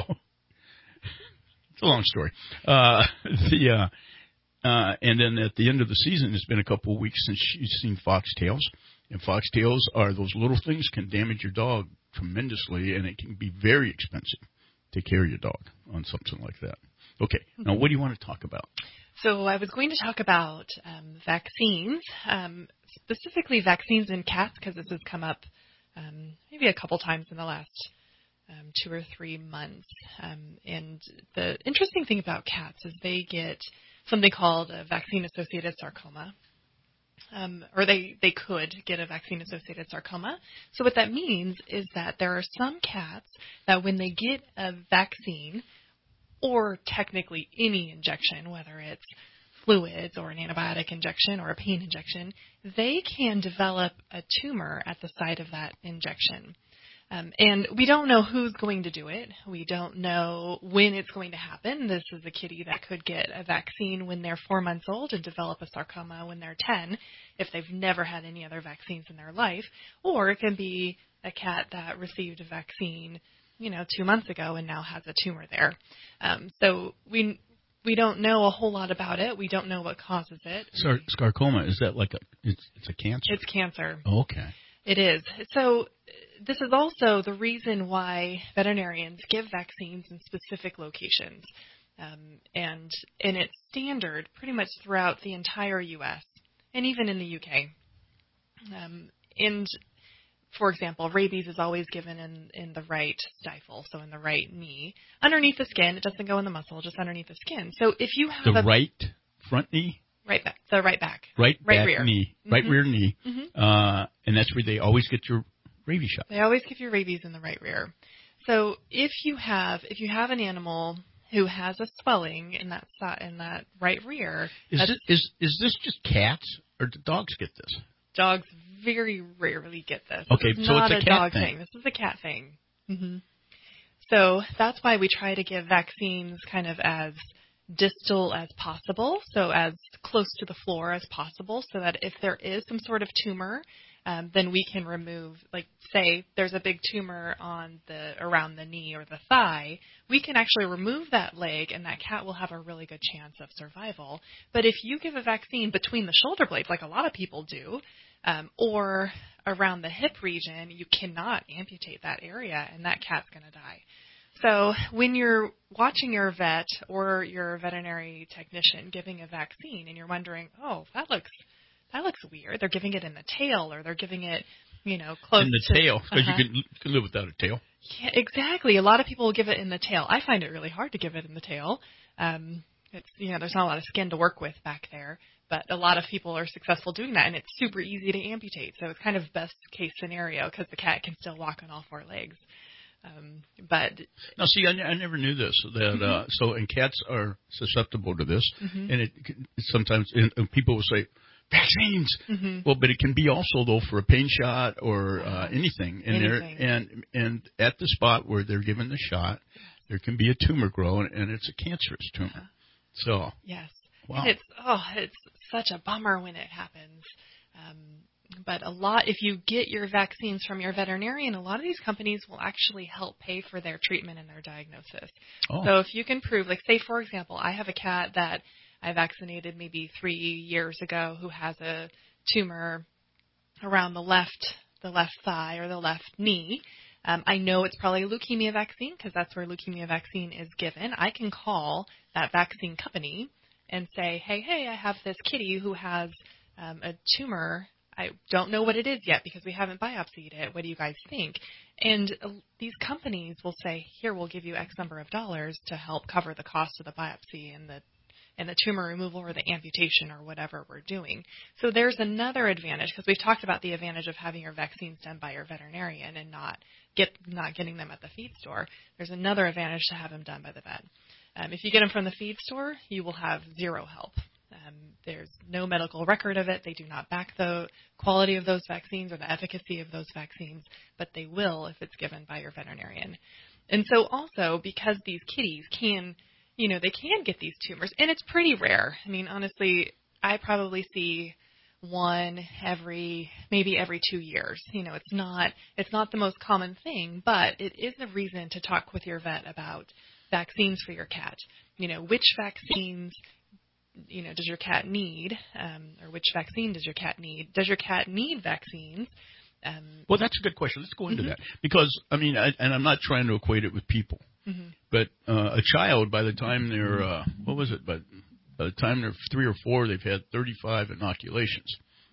it's a long story. Uh, the uh, uh, and then at the end of the season, it's been a couple of weeks since she's seen foxtails. And foxtails are those little things can damage your dog tremendously, and it can be very expensive to carry your dog on something like that. Okay, now what do you want to talk about? So I was going to talk about um, vaccines, um, specifically vaccines in cats, because this has come up um, maybe a couple times in the last um, two or three months. Um, and the interesting thing about cats is they get something called a vaccine-associated sarcoma. Um, or they, they could get a vaccine-associated sarcoma. So what that means is that there are some cats that when they get a vaccine, or technically any injection, whether it's fluids or an antibiotic injection or a pain injection, they can develop a tumor at the site of that injection. Um, and we don't know who's going to do it. We don't know when it's going to happen. This is a kitty that could get a vaccine when they're four months old and develop a sarcoma when they're ten, if they've never had any other vaccines in their life. Or it can be a cat that received a vaccine, you know, two months ago and now has a tumor there. Um, so we we don't know a whole lot about it. We don't know what causes it. Sar- sarcoma, is that like a, it's, it's a cancer? It's cancer. Oh, okay. It is. So this is also the reason why veterinarians give vaccines in specific locations. Um, and, and it's standard pretty much throughout the entire U S and even in the U K. Um, and For example, rabies is always given in, in the right stifle, so in the right knee. Underneath the skin, it doesn't go in the muscle, just underneath the skin. So if you have the a... right front knee? Right back. The right back. Right, right back rear. knee. Right mm-hmm. rear knee. Mm-hmm. Uh, and that's where they always get your rabies shot. They always give you rabies in the right rear. So if you have if you have an animal who has a swelling in that in that right rear... Is, this, is, is this just cats, or do dogs get this? Dogs very rarely get this. Okay, this is so not it's a, a cat dog thing. thing. This is a cat thing. Mm-hmm. So that's why we try to give vaccines kind of as distal as possible, so as close to the floor as possible, so that if there is some sort of tumor, um, then we can remove, like say there's a big tumor on the around the knee or the thigh, we can actually remove that leg and that cat will have a really good chance of survival. But if you give a vaccine between the shoulder blades, like a lot of people do, um, or around the hip region, you cannot amputate that area and that cat's going to die. So when you're watching your vet or your veterinary technician giving a vaccine and you're wondering, oh, that looks that looks weird. They're giving it in the tail or they're giving it, you know, close in the to... tail, because uh-huh. you can, you can live without a tail. Yeah, exactly. A lot of people will give it in the tail. I find it really hard to give it in the tail. Um, it's, you know, there's not a lot of skin to work with back there, but a lot of people are successful doing that, and it's super easy to amputate. So it's kind of best case scenario because the cat can still walk on all four legs. Um, but now, see, I, I never knew this. That mm-hmm. uh, so, and cats are susceptible to this, mm-hmm. and it sometimes and, and people will say vaccines. Mm-hmm. Well, but it can be also though for a pain shot or uh, anything. And anything. there and and at the spot where they're given the shot, there can be a tumor grow, and it's a cancerous tumor. Uh-huh. So yes, wow. And it's oh, it's such a bummer when it happens. Um, But a lot, if you get your vaccines from your veterinarian, a lot of these companies will actually help pay for their treatment and their diagnosis. Oh. So if you can prove, like say, for example, I have a cat that I vaccinated maybe three years ago who has a tumor around the left, the left thigh or the left knee. Um, I know it's probably a leukemia vaccine because that's where leukemia vaccine is given. I can call that vaccine company and say, hey, hey, I have this kitty who has um, a tumor. I don't know what it is yet because we haven't biopsied it. What do you guys think? And uh, these companies will say, here, we'll give you X number of dollars to help cover the cost of the biopsy and the and the tumor removal or the amputation or whatever we're doing. So there's another advantage, because we've talked about the advantage of having your vaccines done by your veterinarian and not get not getting them at the feed store. There's another advantage to have them done by the vet. Um, if you get them from the feed store, you will have zero help. Um, there's no medical record of it. They do not back the quality of those vaccines or the efficacy of those vaccines, but they will if it's given by your veterinarian. And so also, because these kitties can, you know, they can get these tumors, and it's pretty rare. I mean, honestly, I probably see one every, maybe every two years. You know, it's not, it's not the most common thing, but it is a reason to talk with your vet about vaccines for your cat. You know, which vaccines, you know, does your cat need, um, or which vaccine does your cat need? Does your cat need vaccines? Um, well, that's a good question. Let's go into mm-hmm. that. Because, I mean, I, and I'm not trying to equate it with people, mm-hmm. but uh, a child, by the time they're, uh, what was it, but by the time they're three or four, they've had thirty-five inoculations.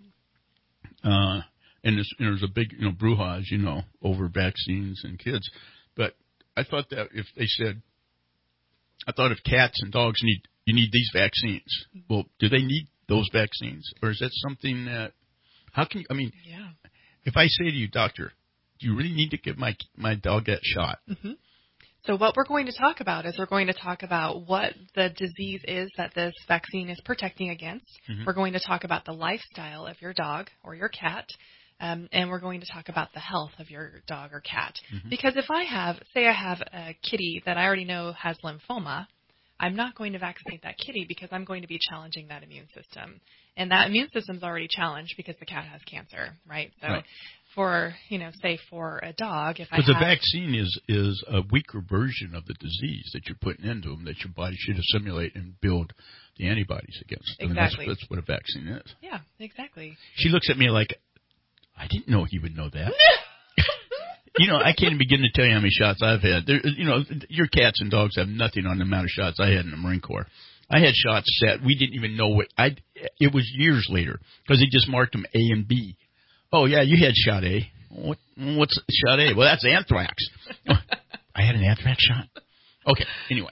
Uh, and, there's, and there's a big, you know, brouhaha, as you know, over vaccines and kids. But I thought that if they said, I thought if cats and dogs need, you need these vaccines. Well, do they need those vaccines? Or is that something that, how can you, I mean, yeah. if I say to you, doctor, do you really need to give my my dog that shot? Mm-hmm. So what we're going to talk about is we're going to talk about what the disease is that this vaccine is protecting against. Mm-hmm. We're going to talk about the lifestyle of your dog or your cat. Um, and we're going to talk about the health of your dog or cat. Mm-hmm. Because if I have, say I have a kitty that I already know has lymphoma, I'm not going to vaccinate that kitty because I'm going to be challenging that immune system. And that immune system's already challenged because the cat has cancer, right? So right. for, you know, say for a dog, if I have... Because the vaccine is, is a weaker version of the disease that you're putting into them that your body should assimilate and build the antibodies against. Exactly. I mean, that's, that's what a vaccine is. Yeah, exactly. She looks at me like, I didn't know he would know that. You know, I can't even begin to tell you how many shots I've had. There, you know, your cats and dogs have nothing on the amount of shots I had in the Marine Corps. I had shots that we didn't even know what I. It was years later because he just marked them A and B. Oh yeah, you had shot A. What? What's shot A? Well, that's anthrax. Oh, I had an anthrax shot. Okay. Anyway.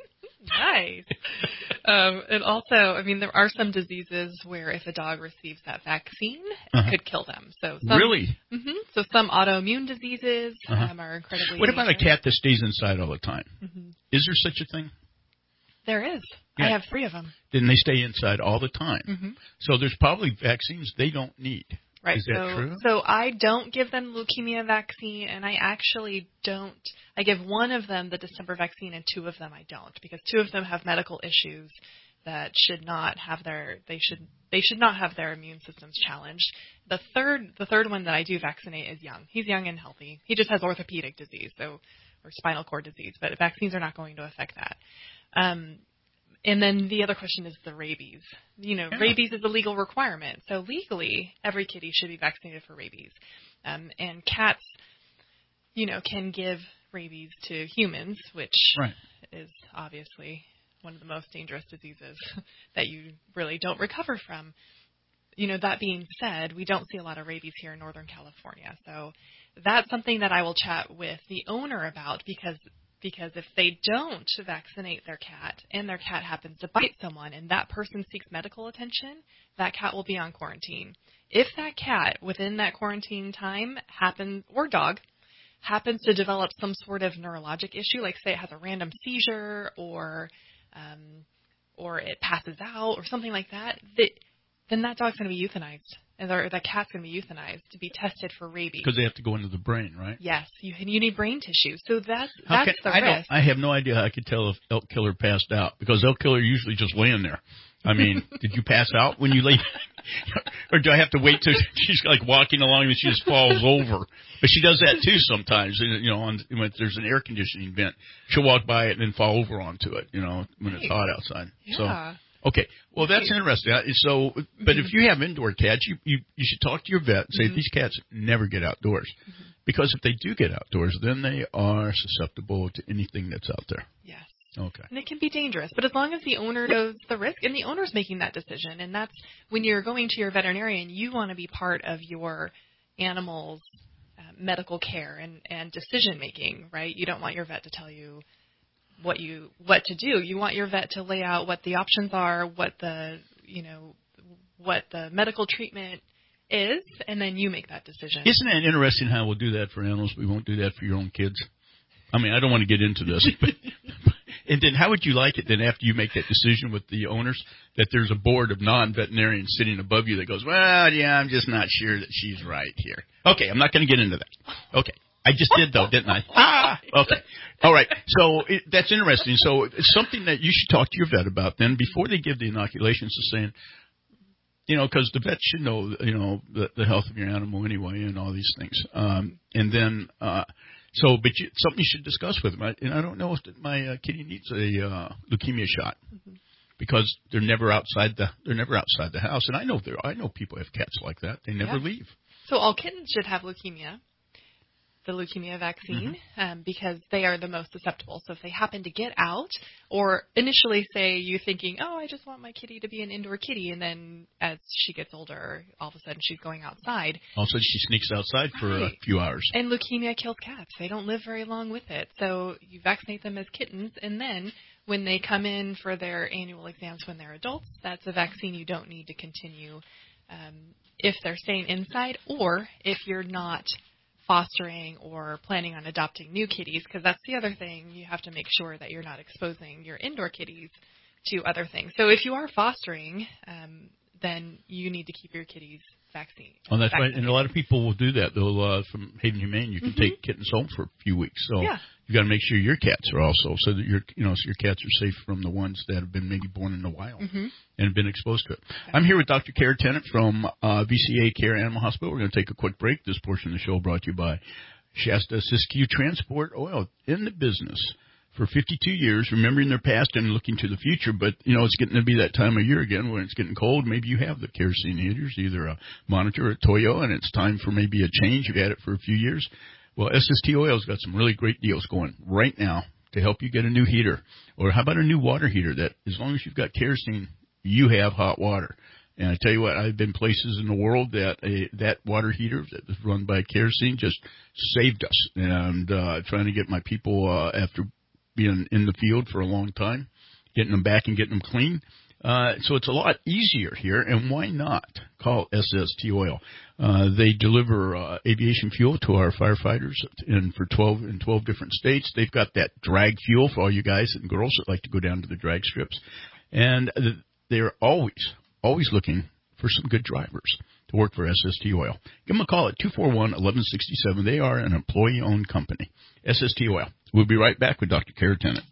Nice. um, and also, I mean, there are some diseases where if a dog receives that vaccine, uh-huh. it could kill them. So some, really? Mm-hmm, so some autoimmune diseases uh-huh. um, are incredibly What dangerous. about a cat that stays inside all the time? Mm-hmm. Is there such a thing? There is. Yeah. I have three of them. Then they stay inside all the time. Mm-hmm. So there's probably vaccines they don't need. Right. Is that so, true? So I don't give them leukemia vaccine, and I actually don't. I give one of them the December vaccine, and two of them I don't, because two of them have medical issues that should not have their they should they should not have their immune systems challenged. The third the third one that I do vaccinate is young. He's young and healthy. He just has orthopedic disease, so or spinal cord disease, but vaccines are not going to affect that. Um, And then the other question is the rabies. You know, yeah. rabies is a legal requirement. So legally, every kitty should be vaccinated for rabies. Um, and cats, you know, can give rabies to humans, which right. is obviously one of the most dangerous diseases that you really don't recover from. You know, that being said, we don't see a lot of rabies here in Northern California. So that's something that I will chat with the owner about because Because if they don't vaccinate their cat and their cat happens to bite someone and that person seeks medical attention, that cat will be on quarantine. If that cat within that quarantine time happens, or dog, happens to develop some sort of neurologic issue, like say it has a random seizure or um, or it passes out or something like that, that then that dog's going to be euthanized. And or that cat's going to be euthanized to be tested for rabies. Because they have to go into the brain, right? Yes, you you need brain tissue. So that's how that's can, the I risk. Don't, I have no idea how I could tell if elk killer passed out because elk killer usually just laying there. I mean, did you pass out when you lay? Or do I have to wait till she's like walking along and she just falls over? But she does that too sometimes. You know, on, when there's an air conditioning vent, she'll walk by it and then fall over onto it. You know, when it's hot outside. Yeah. So. Okay, well, that's interesting. So, but if you have indoor cats, you, you, you should talk to your vet and say, mm-hmm. these cats never get outdoors. Mm-hmm. Because if they do get outdoors, then they are susceptible to anything that's out there. Yes. Okay. And it can be dangerous. But as long as the owner knows the risk, and the owner's making that decision, and that's when you're going to your veterinarian, you want to be part of your animal's uh, medical care and, and decision-making, right? You don't want your vet to tell you, what you what to do. You want your vet to lay out what the options are, what the you know what the medical treatment is, and then you make that decision. Isn't that interesting how we'll do that for animals? We won't do that for your own kids. I mean, I don't want to get into this, but and then how would you like it then after you make that decision with the owners that there's a board of non-veterinarians sitting above you that goes, well, yeah, I'm just not sure that she's right here. Okay, I'm not going to get into that. Okay. I just did, though, didn't I? Ah, okay. All right. So it, that's interesting. So it's something that you should talk to your vet about then before they give the inoculations, to saying, you know, because the vet should know, you know, the, the health of your animal anyway and all these things. Um, and then, uh, so, but you, something you should discuss with them. I, and I don't know if my uh, kitty needs a uh, leukemia shot mm-hmm. because they're never outside the they're never outside the house. And I know there I know people have cats like that. They never yeah. leave. So all kittens should have leukemia. The leukemia vaccine, mm-hmm. um, because they are the most susceptible. So if they happen to get out, or initially say you thinking, oh, I just want my kitty to be an indoor kitty, and then as she gets older, all of a sudden she's going outside. All of a sudden she sneaks outside for right. a few hours. And leukemia kills cats. They don't live very long with it. So you vaccinate them as kittens, and then when they come in for their annual exams when they're adults, that's a vaccine you don't need to continue um, if they're staying inside, or if you're not fostering or planning on adopting new kitties, because that's the other thing. You have to make sure that you're not exposing your indoor kitties to other things. So if you are fostering, um, then you need to keep your kitties vaccinated. Oh, that's vaccinated. right. And a lot of people will do that. They'll, uh, from Haven Humane, you can mm-hmm. take kittens home for a few weeks. So yeah. you got to make sure your cats are also, so that your, you know, so your cats are safe from the ones that have been maybe born in the wild mm-hmm. and have been exposed to it. Okay. I'm here with Doctor Kara Tennant from uh, V C A Care Animal Hospital. We're going to take a quick break. This portion of the show brought to you by Shasta Siskiyou Transport Oil, in the business for fifty-two years, remembering their past and looking to the future. But, you know, it's getting to be that time of year again when it's getting cold. Maybe you have the kerosene heaters, either a Monitor or a Toyo, and it's time for maybe a change. You've had it for a few years. Well, S S T Oil's got some really great deals going right now to help you get a new heater. Or how about a new water heater that, as long as you've got kerosene, you have hot water. And I tell you what, I've been places in the world that a, that water heater that was run by kerosene just saved us. And uh, trying to get my people, uh, after being in the field for a long time, getting them back and getting them clean. Uh, so it's a lot easier here, and why not call S S T Oil? Uh, they deliver uh, aviation fuel to our firefighters in for twelve in twelve different states. They've got that drag fuel for all you guys and girls that like to go down to the drag strips, and they're always always looking for some good drivers to work for S S T Oil. Give them a call at two four one, one one six seven. They are an employee-owned company. S S T Oil. We'll be right back with Doctor Kara Tennant.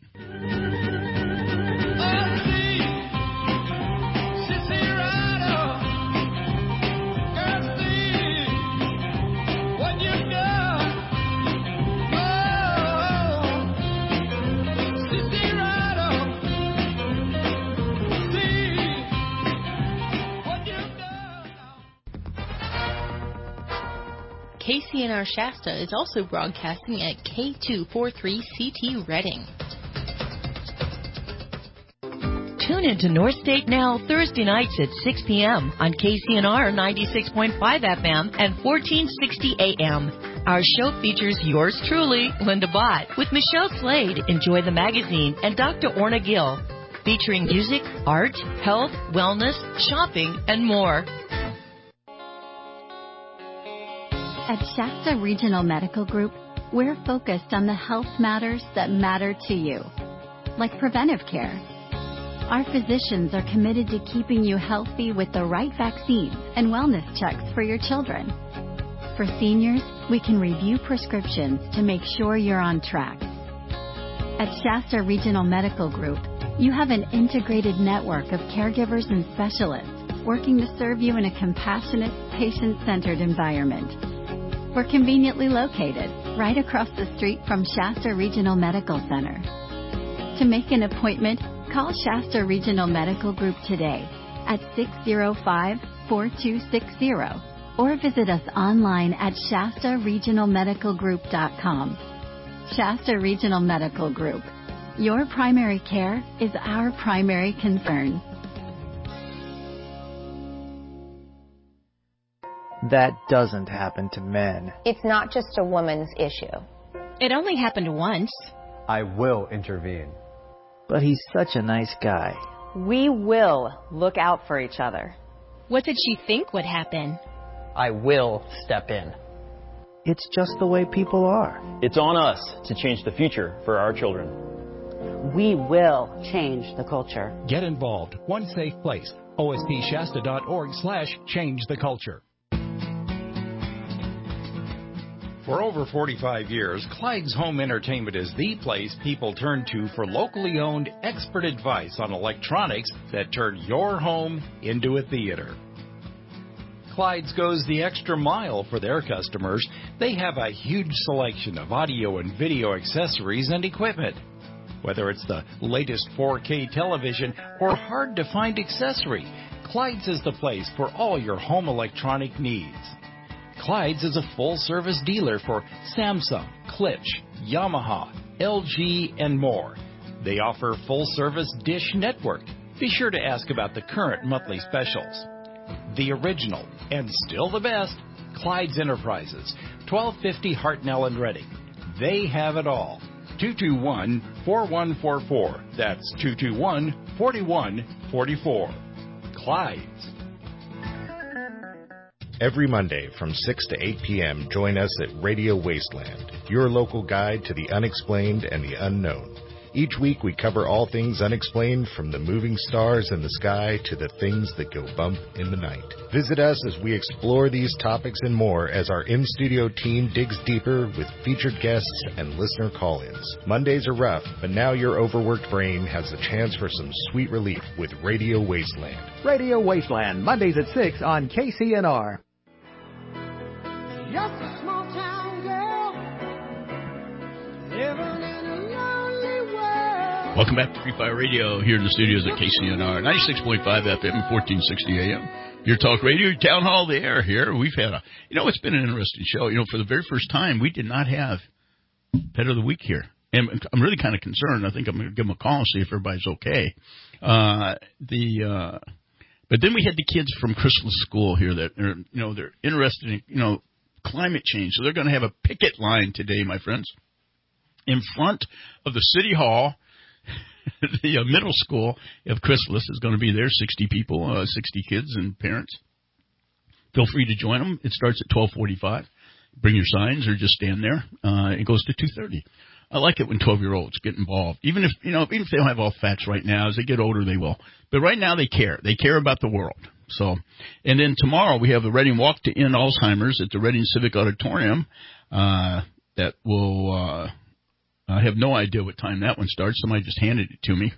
K C N R Shasta is also broadcasting at K two forty-three C T Reading. Tune into North State Now Thursday nights at six p.m. on K C N R ninety-six point five F M and fourteen sixty A M. Our show features yours truly, Linda Bott, with Michelle Slade, Enjoy the Magazine, and Doctor Orna Gill, featuring music, art, health, wellness, shopping, and more. At Shasta Regional Medical Group, we're focused on the health matters that matter to you, like preventive care. Our physicians are committed to keeping you healthy with the right vaccines and wellness checks for your children. For seniors, we can review prescriptions to make sure you're on track. At Shasta Regional Medical Group, you have an integrated network of caregivers and specialists working to serve you in a compassionate, patient-centered environment. We're conveniently located right across the street from Shasta Regional Medical Center. To make an appointment, call Shasta Regional Medical Group today at six oh five, four two six oh or visit us online at shasta regional medical group dot com. Shasta Regional Medical Group. Your primary care is our primary concern. That doesn't happen to men. It's not just a woman's issue. It only happened once. I will intervene. But he's such a nice guy. We will look out for each other. What did she think would happen? I will step in. It's just the way people are. It's on us to change the future for our children. We will change the culture. Get involved. One safe place. O S P Shasta dot org slash change the culture. For over forty-five years, Clyde's Home Entertainment is the place people turn to for locally owned expert advice on electronics that turn your home into a theater. Clyde's goes the extra mile for their customers. They have a huge selection of audio and video accessories and equipment. Whether it's the latest four K television or hard-to-find accessory, Clyde's is the place for all your home electronic needs. Clyde's is a full-service dealer for Samsung, Klipsch, Yamaha, L G, and more. They offer full-service Dish Network. Be sure to ask about the current monthly specials. The original, and still the best, Clyde's Enterprises, twelve fifty Hartnell and Reading. They have it all. two two one, four one four four. That's two two one, four one four four. Clyde's. Every Monday from six to eight p.m., join us at Radio Wasteland, your local guide to the unexplained and the unknown. Each week we cover all things unexplained, from the moving stars in the sky to the things that go bump in the night. Visit us as we explore these topics and more as our in-studio team digs deeper with featured guests and listener call-ins. Mondays are rough, but now your overworked brain has the chance for some sweet relief with Radio Wasteland. Radio Wasteland, Mondays at six on K C N R. Just a small town girl living in a lonely world. Welcome back to Free Fire Radio here in the studios at K C N R, ninety-six point five F M, fourteen sixty A M. Your talk radio, your town hall, the air here. We've had a, you know, it's been an interesting show. You know, for the very first time, we did not have Pet of the Week here. And I'm really kind of concerned. I think I'm going to give them a call and see if everybody's okay. Uh, the, uh, but then we had the kids from Chrysalis School here that are, you know, they're interested in, you know, climate change. So they're going to have a picket line today, my friends, in front of the City Hall. The uh, middle school of Chrysalis is going to be there, sixty people, uh, sixty kids and parents. Feel free to join them. It starts at twelve forty-five. Bring your signs or just stand there. Uh, it goes to two thirty. I like it when twelve-year-olds get involved. Even if, you know, even if they don't have all facts right now, as they get older, they will. But right now they care. They care about the world. So, and then tomorrow we have the Reading Walk to End Alzheimer's at the Reading Civic Auditorium. Uh, that will, uh, I have no idea what time that one starts. Somebody just handed it to me.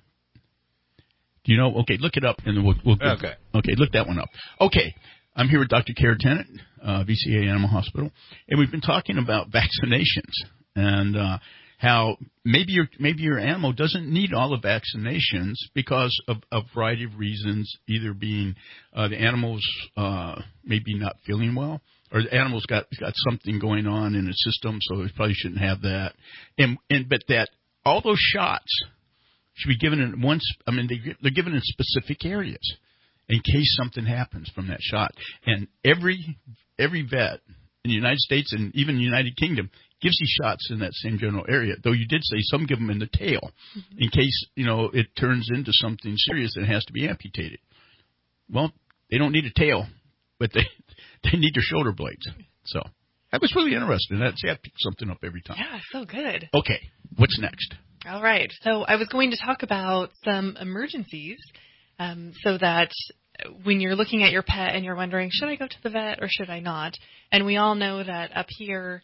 Do you know? Okay, look it up and then we'll, we'll Okay. Okay, look that one up. Okay. I'm here with Doctor Kara Tennant, uh, V C A Animal Hospital, and we've been talking about vaccinations and, uh, how maybe your maybe your animal doesn't need all the vaccinations because of a variety of reasons, either being uh, the animal's uh, maybe not feeling well, or the animal's got got something going on in its system, so it probably shouldn't have that. And and but that all those shots should be given in once. I mean, they, they're given in specific areas in case something happens from that shot. And every every vet in the United States and even the United Kingdom gives these shots in that same general area, though you did say some give them in the tail mm-hmm. in case, you know, it turns into something serious and has to be amputated. Well, they don't need a tail, but they they need their shoulder blades. So that was really interesting. That, see, I pick something up every time. Yeah, so good. Okay, what's next? All right. So I was going to talk about some emergencies um, so that when you're looking at your pet and you're wondering, should I go to the vet or should I not? And we all know that up here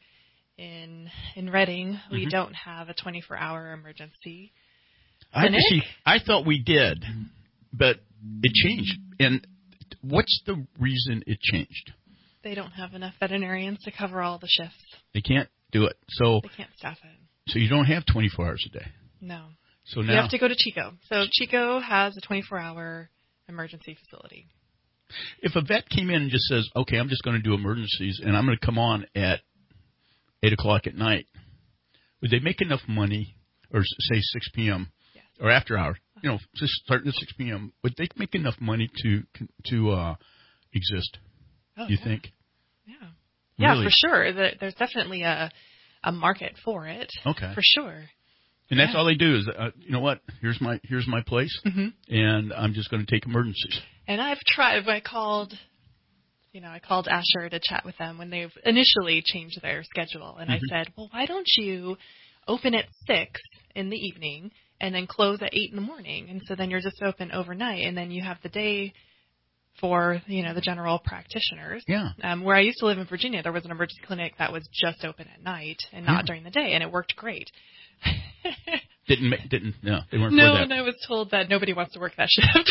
in in Reading, we mm-hmm. don't have a twenty-four hour emergency I see. I thought we did, but it changed. And what's the reason it changed? They don't have enough veterinarians to cover all the shifts. They can't do it. So they can't staff it. So you don't have twenty-four hours a day. No. So now you have to go to Chico. So Chico has a twenty-four hour emergency facility. If a vet came in and just says, "Okay, I'm just going to do emergencies, and I'm going to come on at eight o'clock at night," would they make enough money, or say six p.m. Yes. or after hours? You know, just starting at six p.m. Would they make enough money to to uh, exist? Oh, do you yeah. think? Yeah. Yeah, really? for sure. There's definitely a a market for it. Okay. For sure. And that's yeah. all they do is, uh, you know what? Here's my here's my place, mm-hmm. and I'm just going to take emergencies. And I've tried. I called, you know, I called Asher to chat with them when they've initially changed their schedule, and Mm-hmm. I said, well, why don't you open at six in the evening and then close at eight in the morning, and so then you're just open overnight, and then you have the day for, you know, the general practitioners. Yeah. Um, where I used to live in Virginia, there was an emergency clinic that was just open at night and not yeah. during the day, and it worked great. didn't ma- didn't no they weren't no, for that. and I was told that nobody wants to work that shift.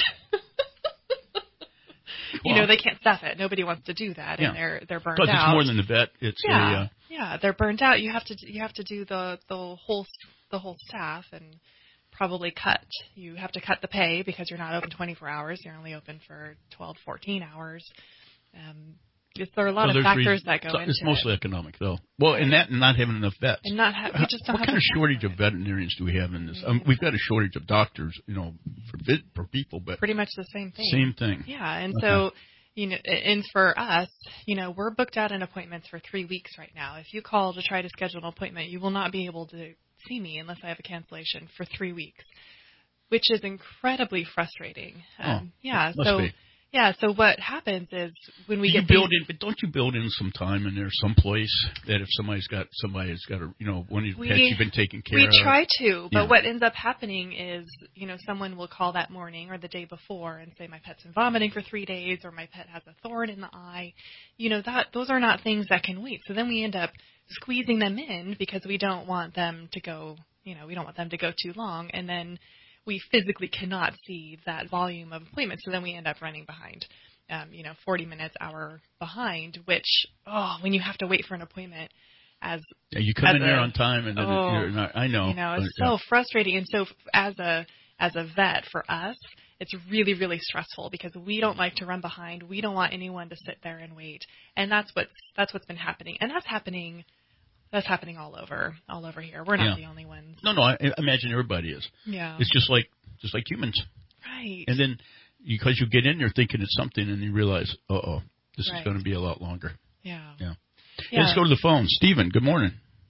you well, know, they can't staff it. Nobody wants to do that, yeah. and they're they're burned Because out. it's more than the vet. It's yeah, a, uh, yeah, they're burned out. You have to you have to do the the whole the whole staff and probably cut. You have to cut the pay because you're not open twenty-four hours. You're only open for twelve, fourteen hours. Um, Yes, there are a lot so of factors reasons, that go so into It's mostly it. economic, though. Well, and that and not having enough vets. And not ha- we just don't what have kind of enough shortage of veterinarians do we have in this? Mm-hmm. Um, we've got a shortage of doctors, you know, for for people, but pretty much the same thing. Same thing. Yeah, and okay. so you know, and for us, you know, we're booked out in appointments for three weeks right now. If you call to try to schedule an appointment, you will not be able to see me unless I have a cancellation for three weeks, which is incredibly frustrating. Oh, um, yeah, must so. be. Yeah, so what happens is when we Do get you build these, in, but don't you build in some time in there, someplace that if somebody's got somebody's got a, you know, one of your we, pets you've been taking care we of. We try to, but yeah. what ends up happening is, you know, someone will call that morning or the day before and say my pet's been vomiting for three days or my pet has a thorn in the eye. You know, that those are not things that can wait. So then we end up squeezing them in because we don't want them to go, you know, we don't want them to go too long, and then we physically cannot see that volume of appointments. So then we end up running behind. Um, you know, forty minutes, hour behind, which, oh, when you have to wait for an appointment as yeah, you come as in a, there on time and then oh, you're not, I know. You know, it's but, so yeah. frustrating. And so as a as a vet, for us, it's really, really stressful because we don't like to run behind. We don't want anyone to sit there and wait. And that's what's, that's what's been happening. And that's happening That's happening all over, all over here. We're not yeah. the only ones. No, no, I, I imagine everybody is. Yeah. It's just like just like humans. Right. And then because you get in there thinking it's something and you realize, uh-oh, this right. is going to be a lot longer. Yeah. Yeah. yeah. Let's go to the phone. Stephen, good morning.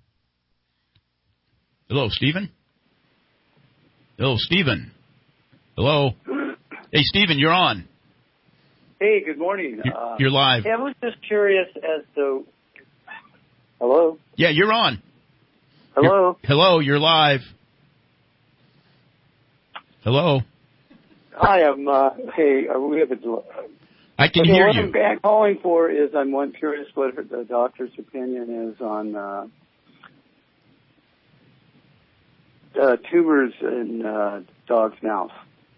Hello, Stephen? Hello, Stephen. Hello? Hey, Stephen, you're on. Hey, good morning. You're, uh, you're live. Hey, I was just curious as to... Hello? Yeah, you're on. Hello? You're, hello, you're live. Hello? Hi, I'm, uh, hey, uh, we have a... I can okay, hear what you. I'm I'm calling for is I'm one curious what the doctor's opinion is on uh, uh, tumors in uh, dogs' mouths.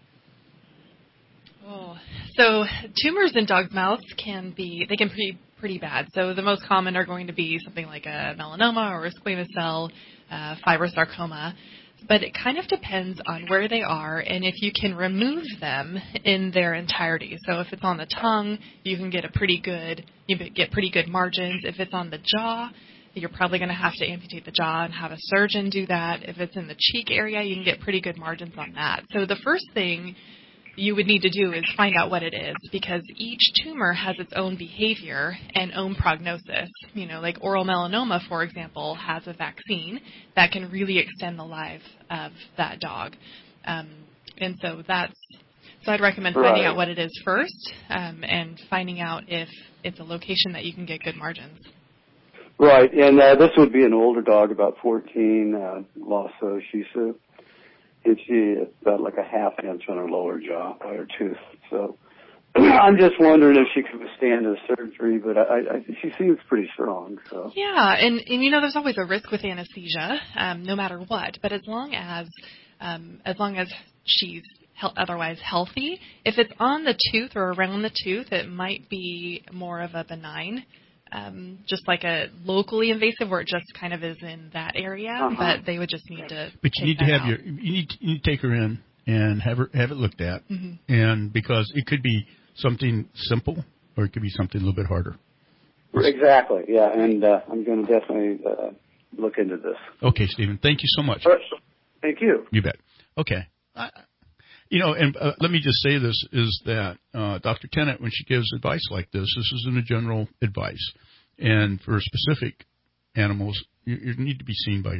Oh, so tumors in dogs' mouths can be, they can be pretty bad. So the most common are going to be something like a melanoma or a squamous cell, uh, fibrosarcoma. But it kind of depends on where they are and if you can remove them in their entirety. So if it's on the tongue, you can get a pretty good, you get pretty good margins. If it's on the jaw, you're probably going to have to amputate the jaw and have a surgeon do that. If it's in the cheek area, you can get pretty good margins on that. So the first thing you would need to do is find out what it is, because each tumor has its own behavior and own prognosis. You know, like oral melanoma, for example, has a vaccine that can really extend the life of that dog. Um, and so that's, so I'd recommend finding Right. out what it is first, um, and finding out if it's a location that you can get good margins. Right, and uh, this would be an older dog, about fourteen, uh, Lhasa Shih Tzu. And she got like a half inch on her lower jaw by her tooth. So I'm just wondering if she could withstand the surgery, but I, I, she seems pretty strong. So Yeah, and, and you know, there's always a risk with anesthesia, um, no matter what. But as long as um, as long as she's he- otherwise healthy, if it's on the tooth or around the tooth, it might be more of a benign. Um, just like a locally invasive where it just kind of is in that area, Uh-huh. but they would just need to. But you need to take have that your, out. you need, to, you need to take her in and have her have it looked at, Mhm. and because it could be something simple or it could be something a little bit harder. exactly, yeah, and uh, I'm going to definitely uh, look into this. Okay, Stephen, thank you so much. Thank you. You bet. Okay. I, you know, and uh, let me just say this, is that uh, Doctor Tennant, when she gives advice like this, this isn't a general advice. And for specific animals, you, you need to be seen by your vet.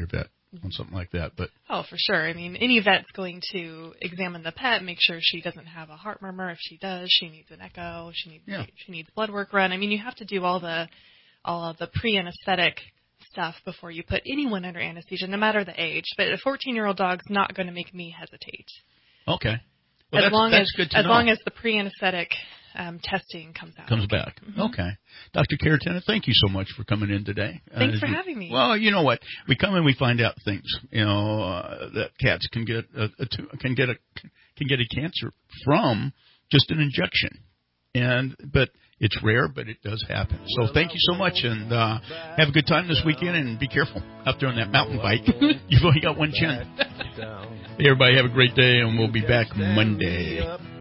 on something like that. But oh, for sure. I mean, any vet's going to examine the pet, make sure she doesn't have a heart murmur. If she does, she needs an echo. She needs yeah. she needs blood work run. I mean, you have to do all the all of the pre-anesthetic stuff before you put anyone under anesthesia, no matter the age. But a fourteen-year-old dog's not going to make me hesitate. Okay. Well, as that's, long that's as good to as know. long as the pre-anesthetic um, testing comes out. Comes back. Mm-hmm. Okay. Doctor Caratena, thank you so much for coming in today. Thanks uh, for we, having me. Well, you know what? We come and we find out things, you know, uh, that cats can get a, a can get a can get a cancer from just an injection. And but it's rare, but it does happen. So thank you so much, and uh, have a good time this weekend, and be careful out there on that mountain bike. You've only got one chin. Hey, everybody, have a great day, and we'll be back Monday.